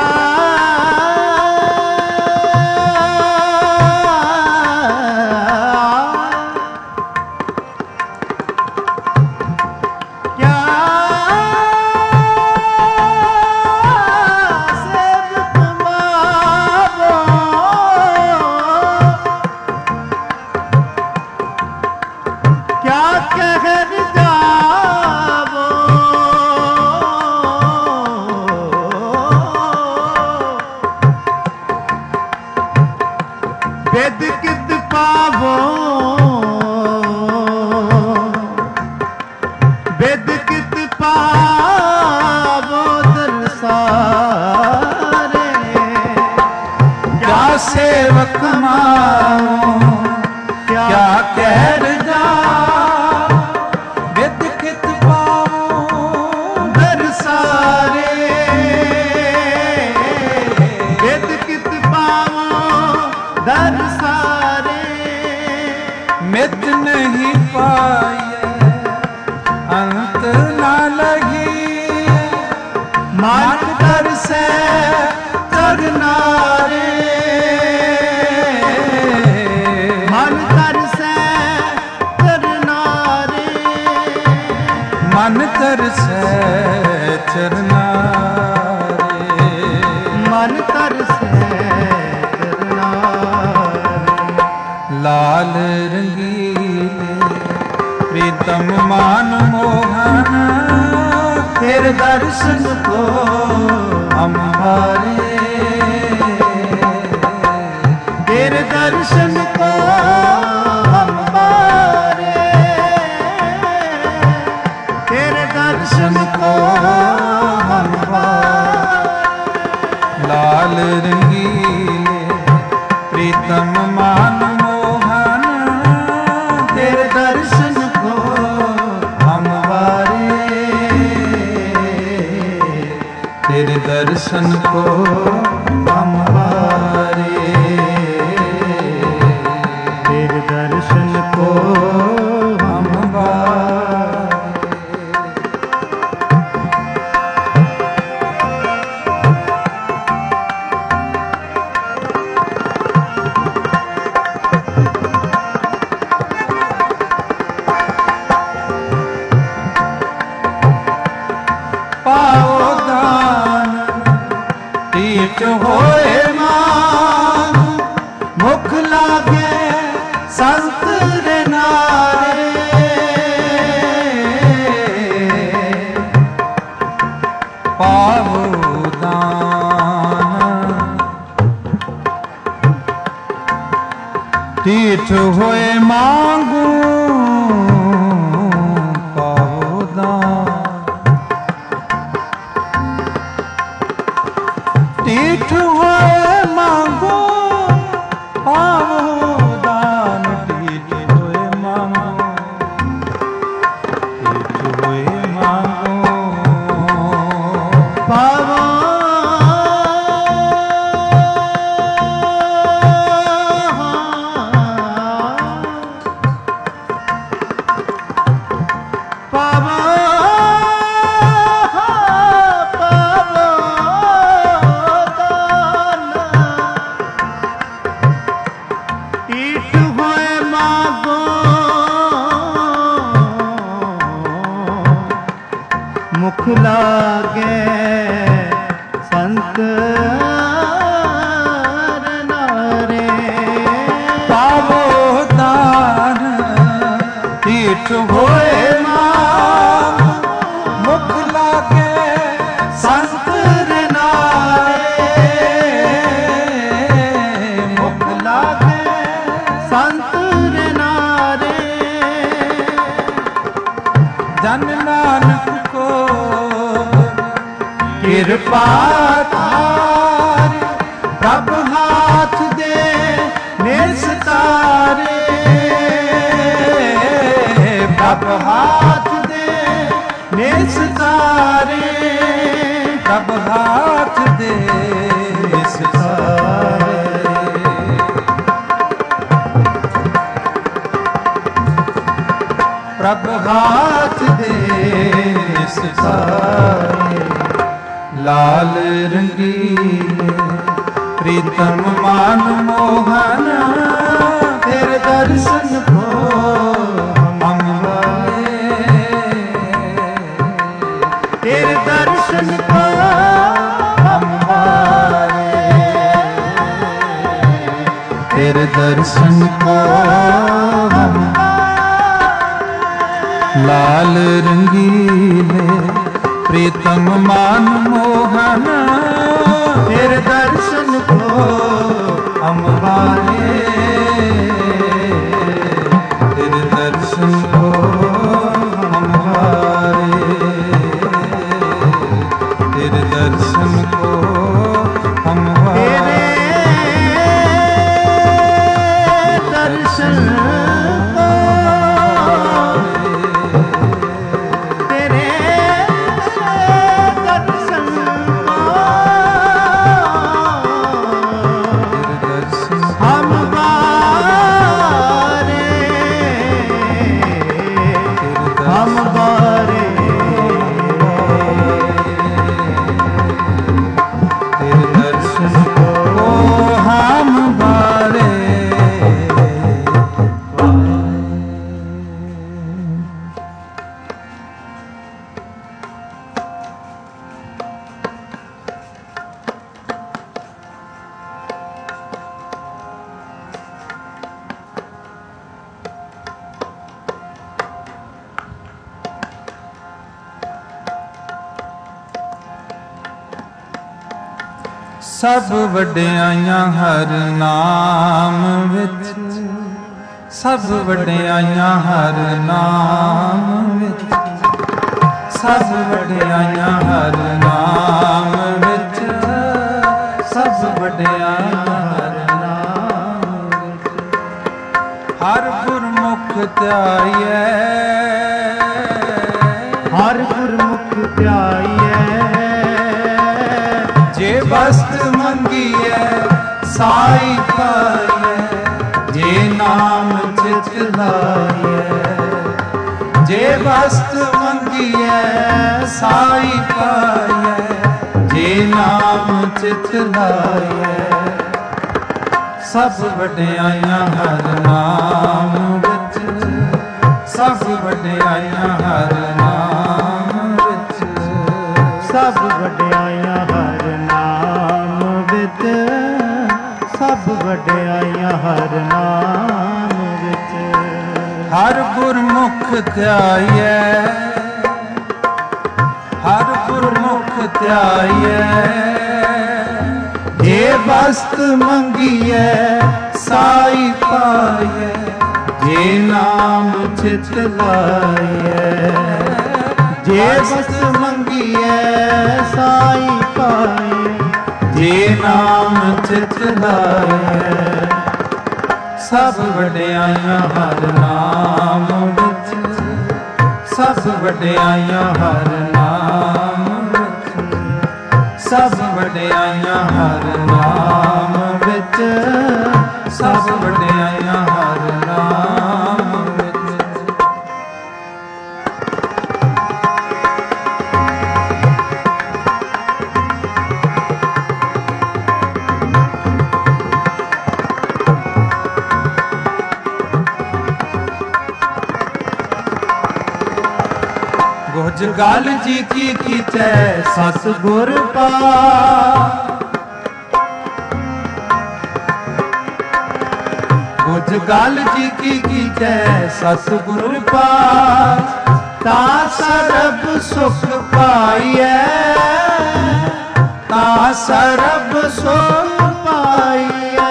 वेद कित पावो वेद कित पावो दरसारे क्या सेवक मानो क्या कैर जा विद कित पावो दरसारे वेद कित पावो दरसारे मित नहीं पाए अंत ना लगी मान कर से तरनारे मन कर से तरनारे मन कर से चरनारे मन कर से लाल रंगीले प्रीतम मान मोहन तेरे दर्शन को हमारे तेरे दर्शन को हमारे तेरे दर्शन को हमारे लाल रंगीले प्रीतम मान मोहन तेरे दर्शन को हमारे तेरे दर्शन को हमारे तेरे दर्शन को पाओ दान तीर्थ होए मान मुख लागे संत रे नारे पाओ दान तीर्थ होए मांगू पाओ दान तीर्थ होए मांगो पावो दान तीर्थ होए मांगो तीर्थ होए मांगो पावो पावो तीर्थ होए मागो मुख लागे संत नारे पावो दान तीर्थ होए मांगो मुख लागे संत नारे मुख लागे संत नारे जन नानक को कृपा तारी प्रभ हाथ दे निस्तारे प्रभ हाथ दे निस्तारे ਹਾਥ ਦੇ ਸਾਰੇ, ਪ੍ਰਭ ਹਾਥ ਦੇ ਸਾਰੇ, ਲਾਲ ਰੰਗੀਲੇ ਪ੍ਰੀਤਮ ਮਾਨ ਮੋਹਨ, ਤੇਰੇ ਦਰਸ਼ਨ ਕੋ ਹਮ ਵਾਲੇ, ਤੇਰੇ ਦਰਸ਼ਨ ਕੋ ਹਮ ਵਾਲੇ, ਤੇਰੇ ਦਰਸ਼ਨ ਕੋ ਹਮ, ਲਾਲ ਰੰਗੀਲੇ ਪ੍ਰੀਤਮ मान मोहन, तेरे दर्शन को हम वाले, तेरे दर्शन को हम वाले, तेरे दर्शन को हम वाले, दर्शन ਸਭ ਵਡਿਆਈਆਂ ਹਰ ਨਾਮ ਵਿੱਚ, ਸਭ ਵਡਿਆਈਆਂ ਹਰ ਨਾਮ ਵਿੱਚ, ਸਭ ਵਡਿਆਈਆਂ ਹਰ ਨਾਮ ਵਿੱਚ, ਸਭ ਵਡਿਆਈਆਂ ਹਰ ਨਾਮ ਵਿੱਚ, ਹਰ ਗੁਰਮੁਖ ਧਿਆਈਐ, ਹਰ ਗੁਰਮੁਖ ਧਿਆਈਐ, ਜੇ ਵਸਤ ਮੰਗੀਐ ਸਾਈ ਪਾਈਐ, ਜੇ ਨਾਮ ਚਿਤ ਲਾਈਐ, ਜੇ ਵਸਤ ਮੰਗੀਐ ਸਾਈ ਪਾਈਐ, ਜੇ ਨਾਮ ਚਿਤ ਲਾਈਐ, ਸਭ ਵਡਿਆਈਆਂ ਹਰ ਨਾਮ ਵਿੱਚ, ਸਭ ਵਡਿਆਈਆਂ ਹਰ ਨਾਮ ਵਿੱਚ, ਸਭ ਵਡਿਆਈਆਂ ਹਰ ਨਾਮ ਵਿੱਚ, ਸਭ ਵਡਿਆਈਆਂ ਹਰ ਨਾਮ ਵਿੱਚ, ਹਰ ਗੁਰਮੁਖ ਧਿਆਈਐ, ਹਰ ਗੁਰਮੁਖ ਧਿਆਈਐ, ਜੇ ਵਸਤ ਮੰਗੀਐ ਸਾਈ ਪਾਈਐ, ਜੇ ਨਾਮ ਚਿਤ ਲਾਈਐ, ਜੇ ਵਸਤ ਮੰਗੀਐ ਸਾਈ ਪਾਈਐ, ਜੇ ਨਾਮ ਚਿਤ ਲਾਈਐ, ਸਭ ਵਡਿਆਈਆਂ ਹਰ ਨਾਮ ਵਿੱਚ, ਸਭ ਵਡਿਆਈਆਂ ਹਰ ਨਾਮ ਵਿੱਚ, ਸਭ ਵਡਿਆਈਆਂ ਹਰ ਨਾਮ ਵਿੱਚ, ਸਭ ਵਡਿਆਈਆਂ ਹਰ ਨਾਮ ਵਿੱਚ। ਗੁਜ ਗਲ ਜੀ ਕੀ ਕੀਚੈ ਸਸ ਗੁਰ ਪਾ, ਗੁਜ ਗਲ ਜੀ ਕੀ ਕੀਚੈ ਸਸ ਗੁਰ ਪਾ, ਤਾ ਸਰਬ ਸੁਖ ਪਾਈਐ, ਤਾ ਸਰਬ ਸੁਖ ਪਾਈਐ,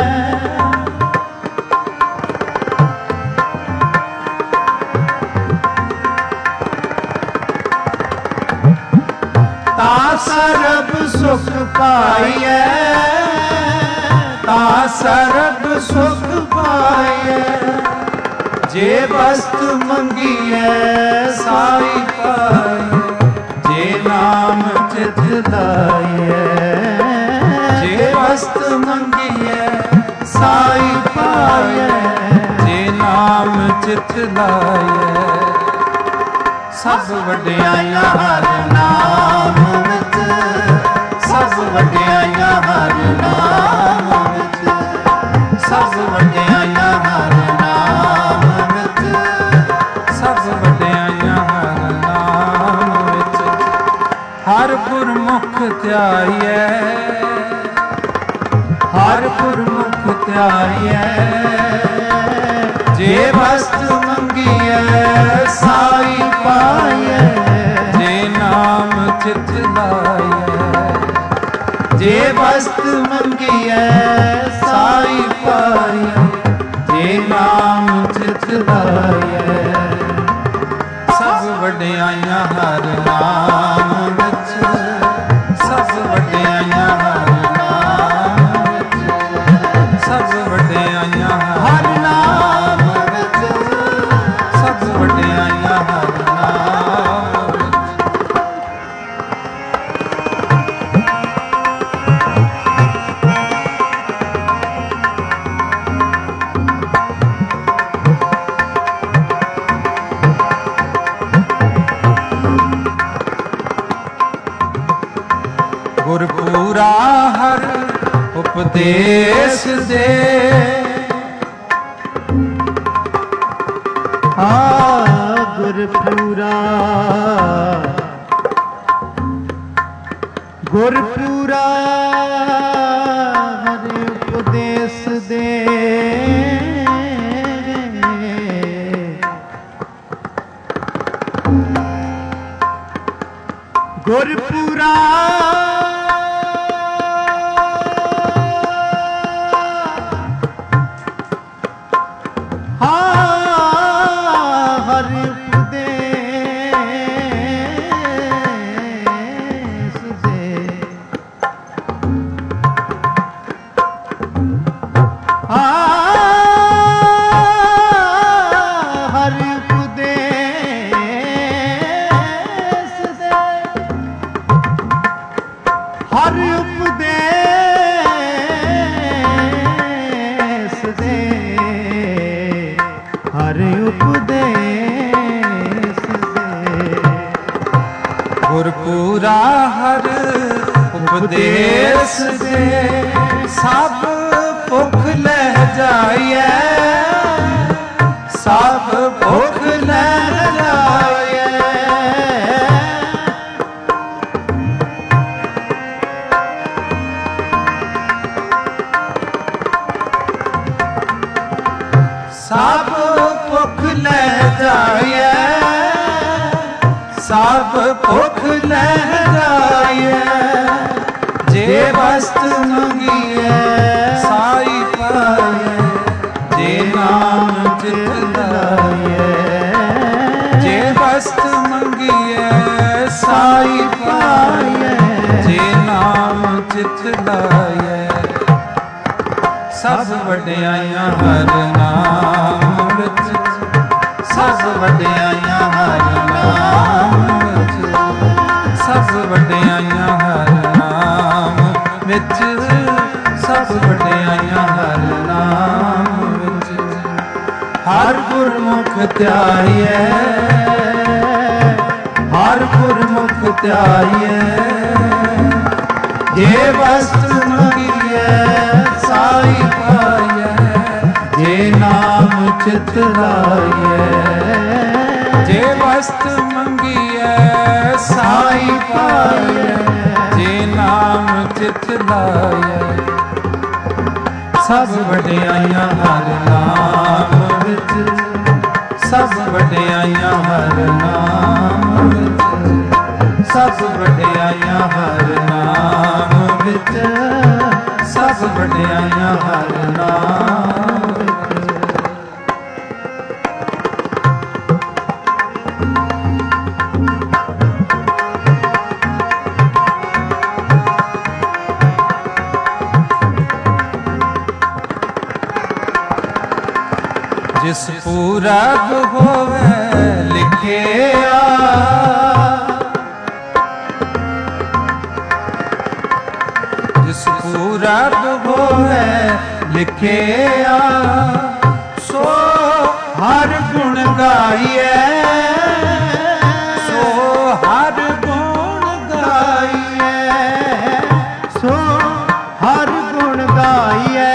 ਤਾ ਸਰਬ ਸੁਖ ਪਾਈਐ, ਤਾ ਸਰਬ ਸੁਖ ਪਾਈਐ, ਜੇ ਵਸਤ ਮੰਗੀਐ ਸਾਈ ਪਾਈਐ, ਜੇ ਨਾਮ ਚਿਤ ਲਾਈਐ, ਮੰਗੀਐ ਸਾਈ ਪਾਈਐ, ਜੇ ਨਾਮ ਚਿਤ ਲਾਇਐ। ਸਭ ਵਡਿਆਈਆਂ ਹਰ ਨਾਮ ਵਿੱਚ, ਸਭ ਵਡਿਆਈਆਂ ਹਰ ਨਾਮ ਵਿੱਚ, ਸਭ ਵਡਿਆਈਆਂ ਹਰ ਨਾਮ ਵਿੱਚ, ਸਭ ਵਡਿਆਈਆਂ ਹਰ ਨਾਮ ਵਿੱਚ। ਹਰ ਗੁਰਮੁਖ ਧਿਆਈਐ, ਹਰ ਗੁਰਮੁਖ ਧਿਆਈਐ, ਜੇ ਵਸਤ ਮੰਗੀਐ ਸਾਈ ਪਾਈਐ, ਜੇ ਨਾਮ ਚਿਤ ਲਾਇਐ। ਜੇ ਵਸਤ ਮੰਗੀਐ ਸਾਈ ਪਾਈਐ, ਜੇ ਨਾਮ ਚਿਤ ਲਾਇਐ। ਸਭ ਵਡਿਆਈਆਂ ਹਰ ਨਾਮ ਵਿੱਚ, ਸਭ ਵਡਿਆਈਆਂ ਹਰ ਨਾਮ ਵਿੱਚ, ਸਭ ਵਡਿਆਈਆਂ ਹਰ ਨਾਮ ਵਿੱਚ, ਸਭ ਵਡਿਆਈਆਂ ਹਰ ਨਾਮ ਵਿੱਚ। ਗੁਰਪੂਰਾ ਹਰ ਉਪਦੇਸ਼ ਦੇ, ਗੁਰਪੂਰਾ, ਗੁਰਪੂਰਾ ਹਰ ਉਪਦੇਸ਼ ਦੇ। ਗੁਰਪੂਰਾ ਗੁਰਪੂਰਾ ਹਰ ਉਪਦੇਸ਼ ਦੇ, ਸਭ ਭੁਖ ਲੈ ਜਾਈਐ, ਸਭ ਭੁਖ ਲੈ ਜਾਈਐ। ਸਭ ਭੁਖ ਲੈ ਜਾਈਐ, ਸਭ ਭੁਖ ਲੈ ਜਾਈਐ, ਜੇ ਵਸਤ ਮੰਗੀਐ ਸਾਈ ਪਾਈਐ, ਜੇ ਨਾਮ ਚਿਤ ਲਾਇਐ। ਜੇ ਵਸਤ ਮੰਗੀਐ ਸਾਈ ਪਾਈਐ, ਜੇ ਨਾਮ ਚਿਤ ਲਾਇਐ। ਸਭ ਵਡਿਆਈਆਂ ਹਰ ਨਾਮ ਵਿੱਚ, ਸਭ ਵਡਿਆਈਆਂ ਹਰ ਨਾਮ ਵਿੱਚ, ਸਭ ਵਡਿਆਈਆਂ ਹਰ ਨਾਮ ਵਿੱਚ, ਸਭ ਵਡਿਆਈਆਂ ਹਰ ਨਾਮ ਵਿੱਚ। ਹਰ ਗੁਰਮੁਖ ਧਿਆਈਐ, ਹਰ ਗੁਰਮੁਖ ਧਿਆਈਐ, ਜੇ ਵਸਤ ਮੰਗੀਐ ਸਾਈ ਪਾਈਐ, ਜੇ ਨਾਮ ਚਿਤ ਲਾਇਐ। ਜੇ ਵਸਤ ਮੰਗੀਐ ਸਾਈ ਪਾਈਐ, ਜੇ ਨਾਮ ਚਿਤ ਲਾਇਐ। ਸਭ ਵਡਿਆਈਆਂ ਹਰ ਨਾਮ ਵਿੱਚ, ਸਭ ਵਡਿਆਈਆਂ ਹਰ ਨਾਮ ਵਿੱਚ, ਸਭ ਵਡਿਆਈਆਂ ਹਰ ਨਾਮ ਵਿੱਚ, ਸਭ ਵਡਿਆਈਆਂ ਹਰ ਨਾਮ ਵਿੱਚ। ਜਿਸ ਪੂਰਬ ਹੋਵੇ ਲਿਖਿਆ, ਜਿਸ ਪੂਰਬ ਹੋਵੇ ਲਿਖਿਆ, ਸੋ ਹਰ ਗੁਣ ਗਾਈਐ, ਸੋ ਹਰ ਗੁਣ ਗਾਈਐ, ਸੋ ਹਰ ਗੁਣ ਗਾਈਐ,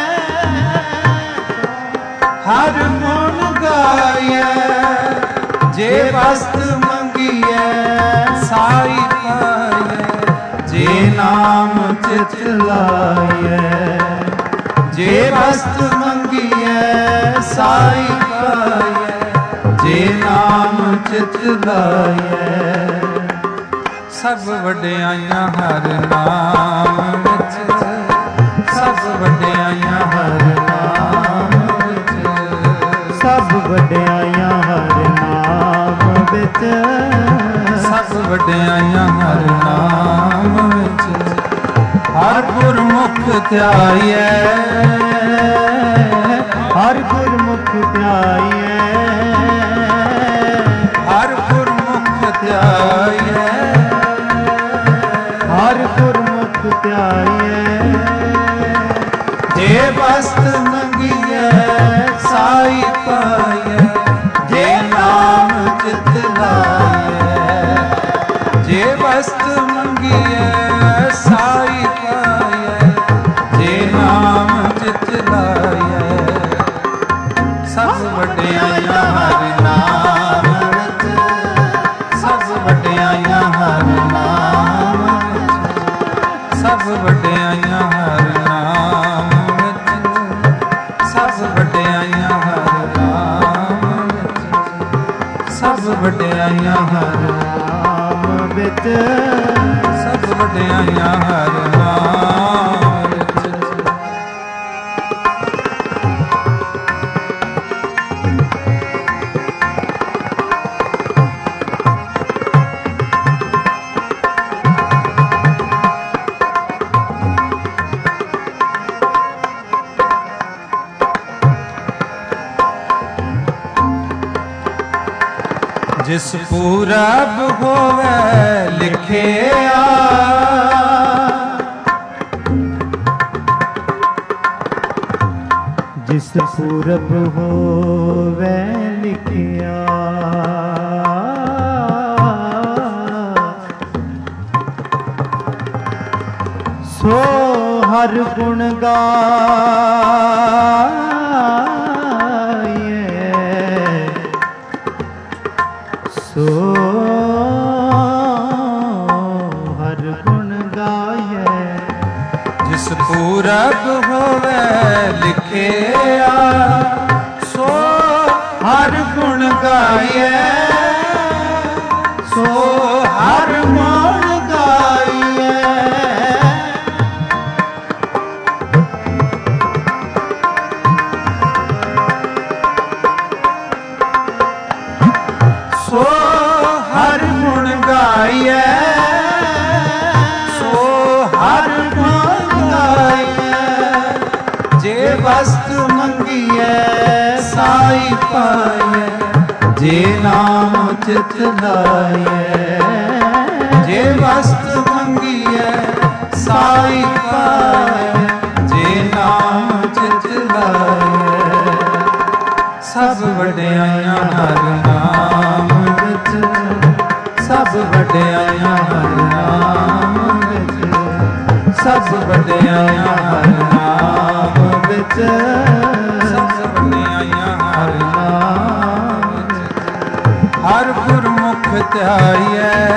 ਹਰ ਗੁਣ ਗਾਈਐ। ਜੇ ਵਸਤ ਮੰਗੀਐ ਸਾਈ ਪਾਈਐ, ਜੇ ਨਾਮ ਚਿਤ ਲਾਈਐ, ਜੇ ਵਸਤ ਮੰਗੀਐ ਸਾਈ ਪਾਈਐ, ਜੇ ਨਾਮ ਚਿਤ ਲਾਈਐ। ਸਭ ਵਡਿਆਈਆਂ ਹਰ ਨਾਮ ਵਿੱਚ, ਸਭ ਵਡਿਆਈਆਂ ਹਰ ਨਾਮ ਵਿੱਚ, ਸਭ ਵਡਿਆਈਆਂ ਹਰ ਨਾਮ ਵਿੱਚ, ਸਭ ਵਡਿਆਈਆਂ ਹਰ ਨਾਮ ਵਿੱਚ। ਹਰ ਗੁਰਮੁਖ ਧਿਆਈਐ, ਹਰ ਗੁਰਮੁਖ ਧਿਆਈਐ, ਹਰ ਗੁਰਮੁਖ ਧਿਆਈਐ, ਹਰ ਗੁਰਮੁਖ ਧਿਆਈਐ। ਜੇ ਵਸਤ ਮੰਗੀਐ ਸਾਈ ਪਾਈਐ, ਜੇ ਨਾਮ ਚਿਤ ਲਾਈਐ, ਜੇ ਵਸਤ ਮੰਗੀਐ ਸਾਈ ਪਾਈਐ, ਜੇ ਨਾਮ ਚਿਤ ਲਾਈਐ। ਸਭ ਵਡਿਆਈਆਂ ਹਰ ਨਾਮ ਵਿੱਚ, ਸਭ ਵਡਿਆਈਆਂ ਹਰ ਨਾਮ ਵਿੱਚ, ਸਭ ਵਡਿਆਈਆਂ ਹਰ ਨਾਮ ਵਿੱਚ, ਸਭ ਵਡਿਆਈਆਂ ਹਰ ਨਾਮ ਵਿੱਚ, ਸਭ ਵਡਿਆਈਆਂ ਹਰ ਨਾਮ ਵਿੱਚ, ਸਭ ਵਡਿਆਈਆਂ ਹਰ ਨਾਮ ਵਿੱਚ। ਜਿਸ ਪੂਰਬ ਹੋਵੇ ਲਿਖਿਆ, ਜਿਸ ਪੂਰਬ ਹੋਵੇ ਲਿਖਿਆ, ਸੋ ਹਰ ਗੁਣ ਗਾਈਐ, ਸੋ ਹਰ ਗੁਣ ਗਾਈਐ। ਜਿਸ ਪੂਰਬ ਹੋਵੇ ਲਿਖਿਆ, ਸੋ ਹਰ ਗੁਣ ਗਾਈਐ, ਸੋ ਹਰ ਗੁਣ ਗਾਈਐ। ਸੋ ਹਰ ਗੁਣ ਗਾਈਐ, ਸੋ ਹਰ ਗੁਣ ਗਾਈਐ। ਜੇ ਵਸਤ ਮੰਗੀਐ ਸਾਈ ਪਾਈਐ, ਜੇ ਨਾਮ ਚਿਤ ਲਾਈਐ, ਜੇ ਵਸਤ ਮੰਗੀਐ ਸਾਈ ਪਾਈਐ, ਜੇ ਨਾਮ ਚਿਤ ਲਾਈਐ। ਸਭ ਵਡਿਆਈਆਂ ਹਰ ਨਾਮ ਵਿੱਚ, ਸਭ ਵਡਿਆਈਆਂ ਹਰ ਨਾਮ ਵਿੱਚ, ਸਭ ਵਡਿਆਈਆਂ ਹਰ ਨਾਮ ਵਿੱਚ, ਸਭ ਵਡਿਆਈਆਂ ਹਰ ਨਾਮ ਵਿੱਚ। ਹਰ ਗੁਰਮੁਖ ਧਿਆਈਐ,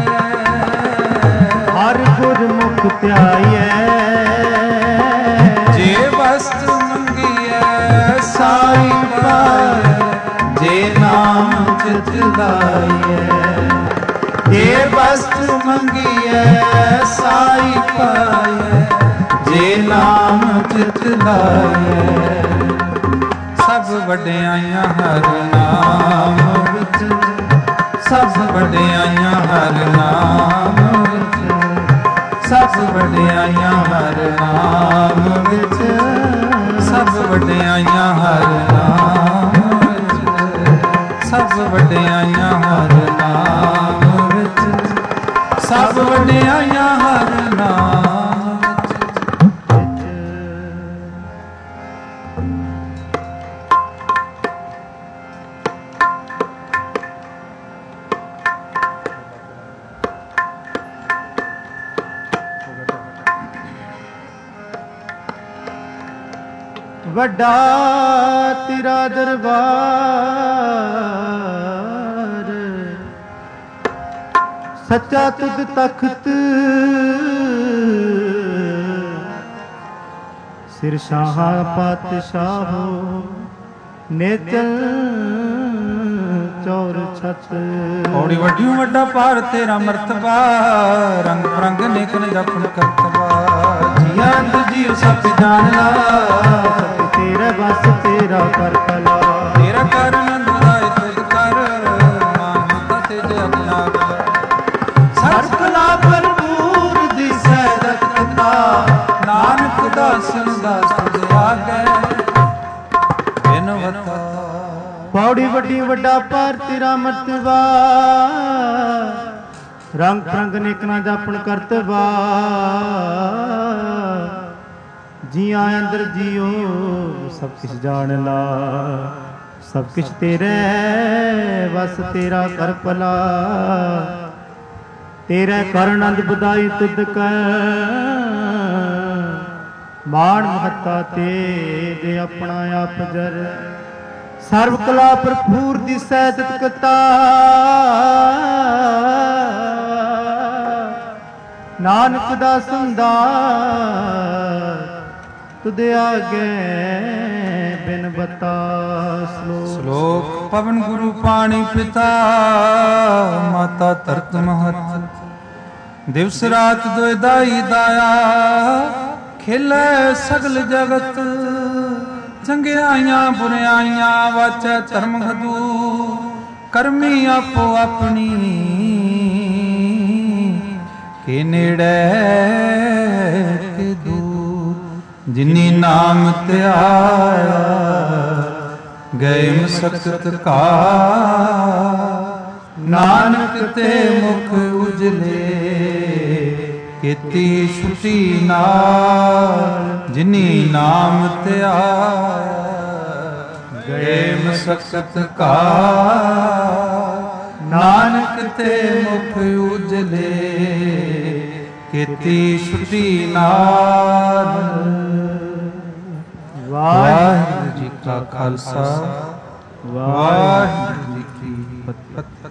ਹਰ ਗੁਰਮੁਖ ਧਿਆਈਐ, ਜੇ ਵਸਤ ਮੰਗੀਐ ਸਾਈ ਪਾਈਐ, ਜੇ ਨਾਮ ਚਿਤ ਲਾਈਐ, ਜੇ ਵਸਤ ਮੰਗੀਐ ਸਾਈ ਪਾਈਐ, ਜੇ ਨਾਮ ਚਿਤ ਲਾਈਐ। ਸਭ ਵਡਿਆਈਆਂ ਹਰ ਨਾਮ ਵਿੱਚ, ਸਭ ਵਡਿਆਈਆਂ ਹਰ ਨਾਮ ਵਿੱਚ, ਸਭ ਵਡਿਆਈਆਂ ਹਰ ਨਾਮ ਵਿੱਚ, ਸਭ ਵਡਿਆਈਆਂ ਹਰ ਨਾਮ ਵਿੱਚ, ਸਭ ਵਡਿਆਈਆਂ ਹਰ ਨਾਮ ਵਿੱਚ, ਸਭ ਵਡਿਆਈਆਂ ਹਰ ਨਾਮ ਵਿੱਚ। ਵੱਡਾ ਤੇਰਾ ਦਰਬਾਰ, ਸੱਚਾ ਤੁਧ ਤਖਤ, ਸਿਰ ਸ਼ਾਹ ਪਾਤਸ਼ਾਹੋ ਨੇਚਲ ਚੌਰ ਛਤ। ਔੜੀ ਵੱਡਿਓ ਵੱਡਾ ਭਾਰ ਤੇਰਾ ਮਰਤਬਾ, ਰੰਗ ਪ੍ਰੰਗ ਨੇਕ ਨ ਜਪਨ ਕਰਤਬਾ। ਜੀਆਂ ਅੰਦਰ ਜੀਉ ਸਭ ਜਾਣ ਲਾ, ਸਭ ਤੇਰਾ ਬਸ ਤੇਰਾ ਕਰ ਭਲਾ। ਤੇਰਾ ਕਰ ਆਨੰਦ ਰਾਏ ਤੁਧ ਕਰ, ਮਾਨਤਾ ਤੇ ਜਗ ਜਾਗ। ਸਰਬ ਕਲਾ ਭਰਪੂਰ ਦਿਸੈ ਦਤਤਾ, ਨਾਨਕ ਦਾਸਨ ਦਾਸ ਤੁਧ ਆਗੈ ਬਿਨਵਤਾ। ਪੌੜੀ ਵੱਡੀ ਵੱਡਾ ਭਾਰ ਤੇਰਾ ਮਰਤਬਾ, ਰੰਗ ਪ੍ਰੰਗ ਨੇਕ ਨਾ ਜਾਪਣ ਕਰਤਬਾ। ਜੀਆਂ ਅੰਦਰ ਜੀਓ ਸਭ ਕਿਛ ਜਾਣ ਲਾ, ਸਭ ਕਿਛ ਤੇਰੇ ਵਸ ਤੇਰਾ ਕਰ ਭਲਾ। ਤੇਰੇ ਕਰ ਆਨੰਦ ਬਧਾਈ ਤੁਧ ਕੈ, ਮਾਣ ਮਹੱਤਾ ਤੇ ਦੇ ਆਪਣਾ ਆਪ ਜਰ। ਸਰਬ ਕਲਾ ਭਰਪੂਰ ਦਿਸੈ ਤਤਕਤਾ, ਨਾਨਕ ਦਾ ਸੰਦਾਰ ਤੁਧ ਆਗੇ ਬਿਨ ਬਤਾ। ਸ਼ਲੋਕ ਪਵਨ ਗੁਰੂ ਪਾਣੀ ਪਿਤਾ, ਮਾਤਾ ਧਰਤ ਮਹਤ। ਦਿਵਸ ਰਾਤ ਦੋਇ ਦਾਈ ਦਾਇਆ, ਖੇਲੇ ਸਗਲ ਜਗਤ। ਚੰਗਿਆਈਆਂ ਬੁਰਿਆਈਆਂ ਵਾਚੈ ਧਰਮ ਖਦੂ, ਕਰਮੀ ਆਪੋ ਆਪਣੀ ਕੇ ਨੇੜੇ ਤੇ ਦੂਰ। ਜਿਨੀ ਨਾਮ ਧਿਆਇਆ ਗਏ ਮਸਕਤ ਕਾ, ਨਾਨਕ ਤੇ ਮੁਖ ਉਜਲੇ ਕੀਤੀ ਛੁਟੀ ਨਾਲ। ਜਿਨੀ ਨਾਮ ਧਿਆਇਆ ਗਏ ਮਸਕਤ ਕਾ, ਨਾਨਕ ਤੇ ਮੁਖ ਉਜਲੇ ਕੀਤੀ ਛੁਟੀ ਨਾਲ। ਵਾਹਿਗੁਰੂ ਜੀ ਕਾ ਖਾਲਸਾ, ਵਾਹਿਗੁਰੂ ਜੀ ਕੀ ਫਤਿਹ।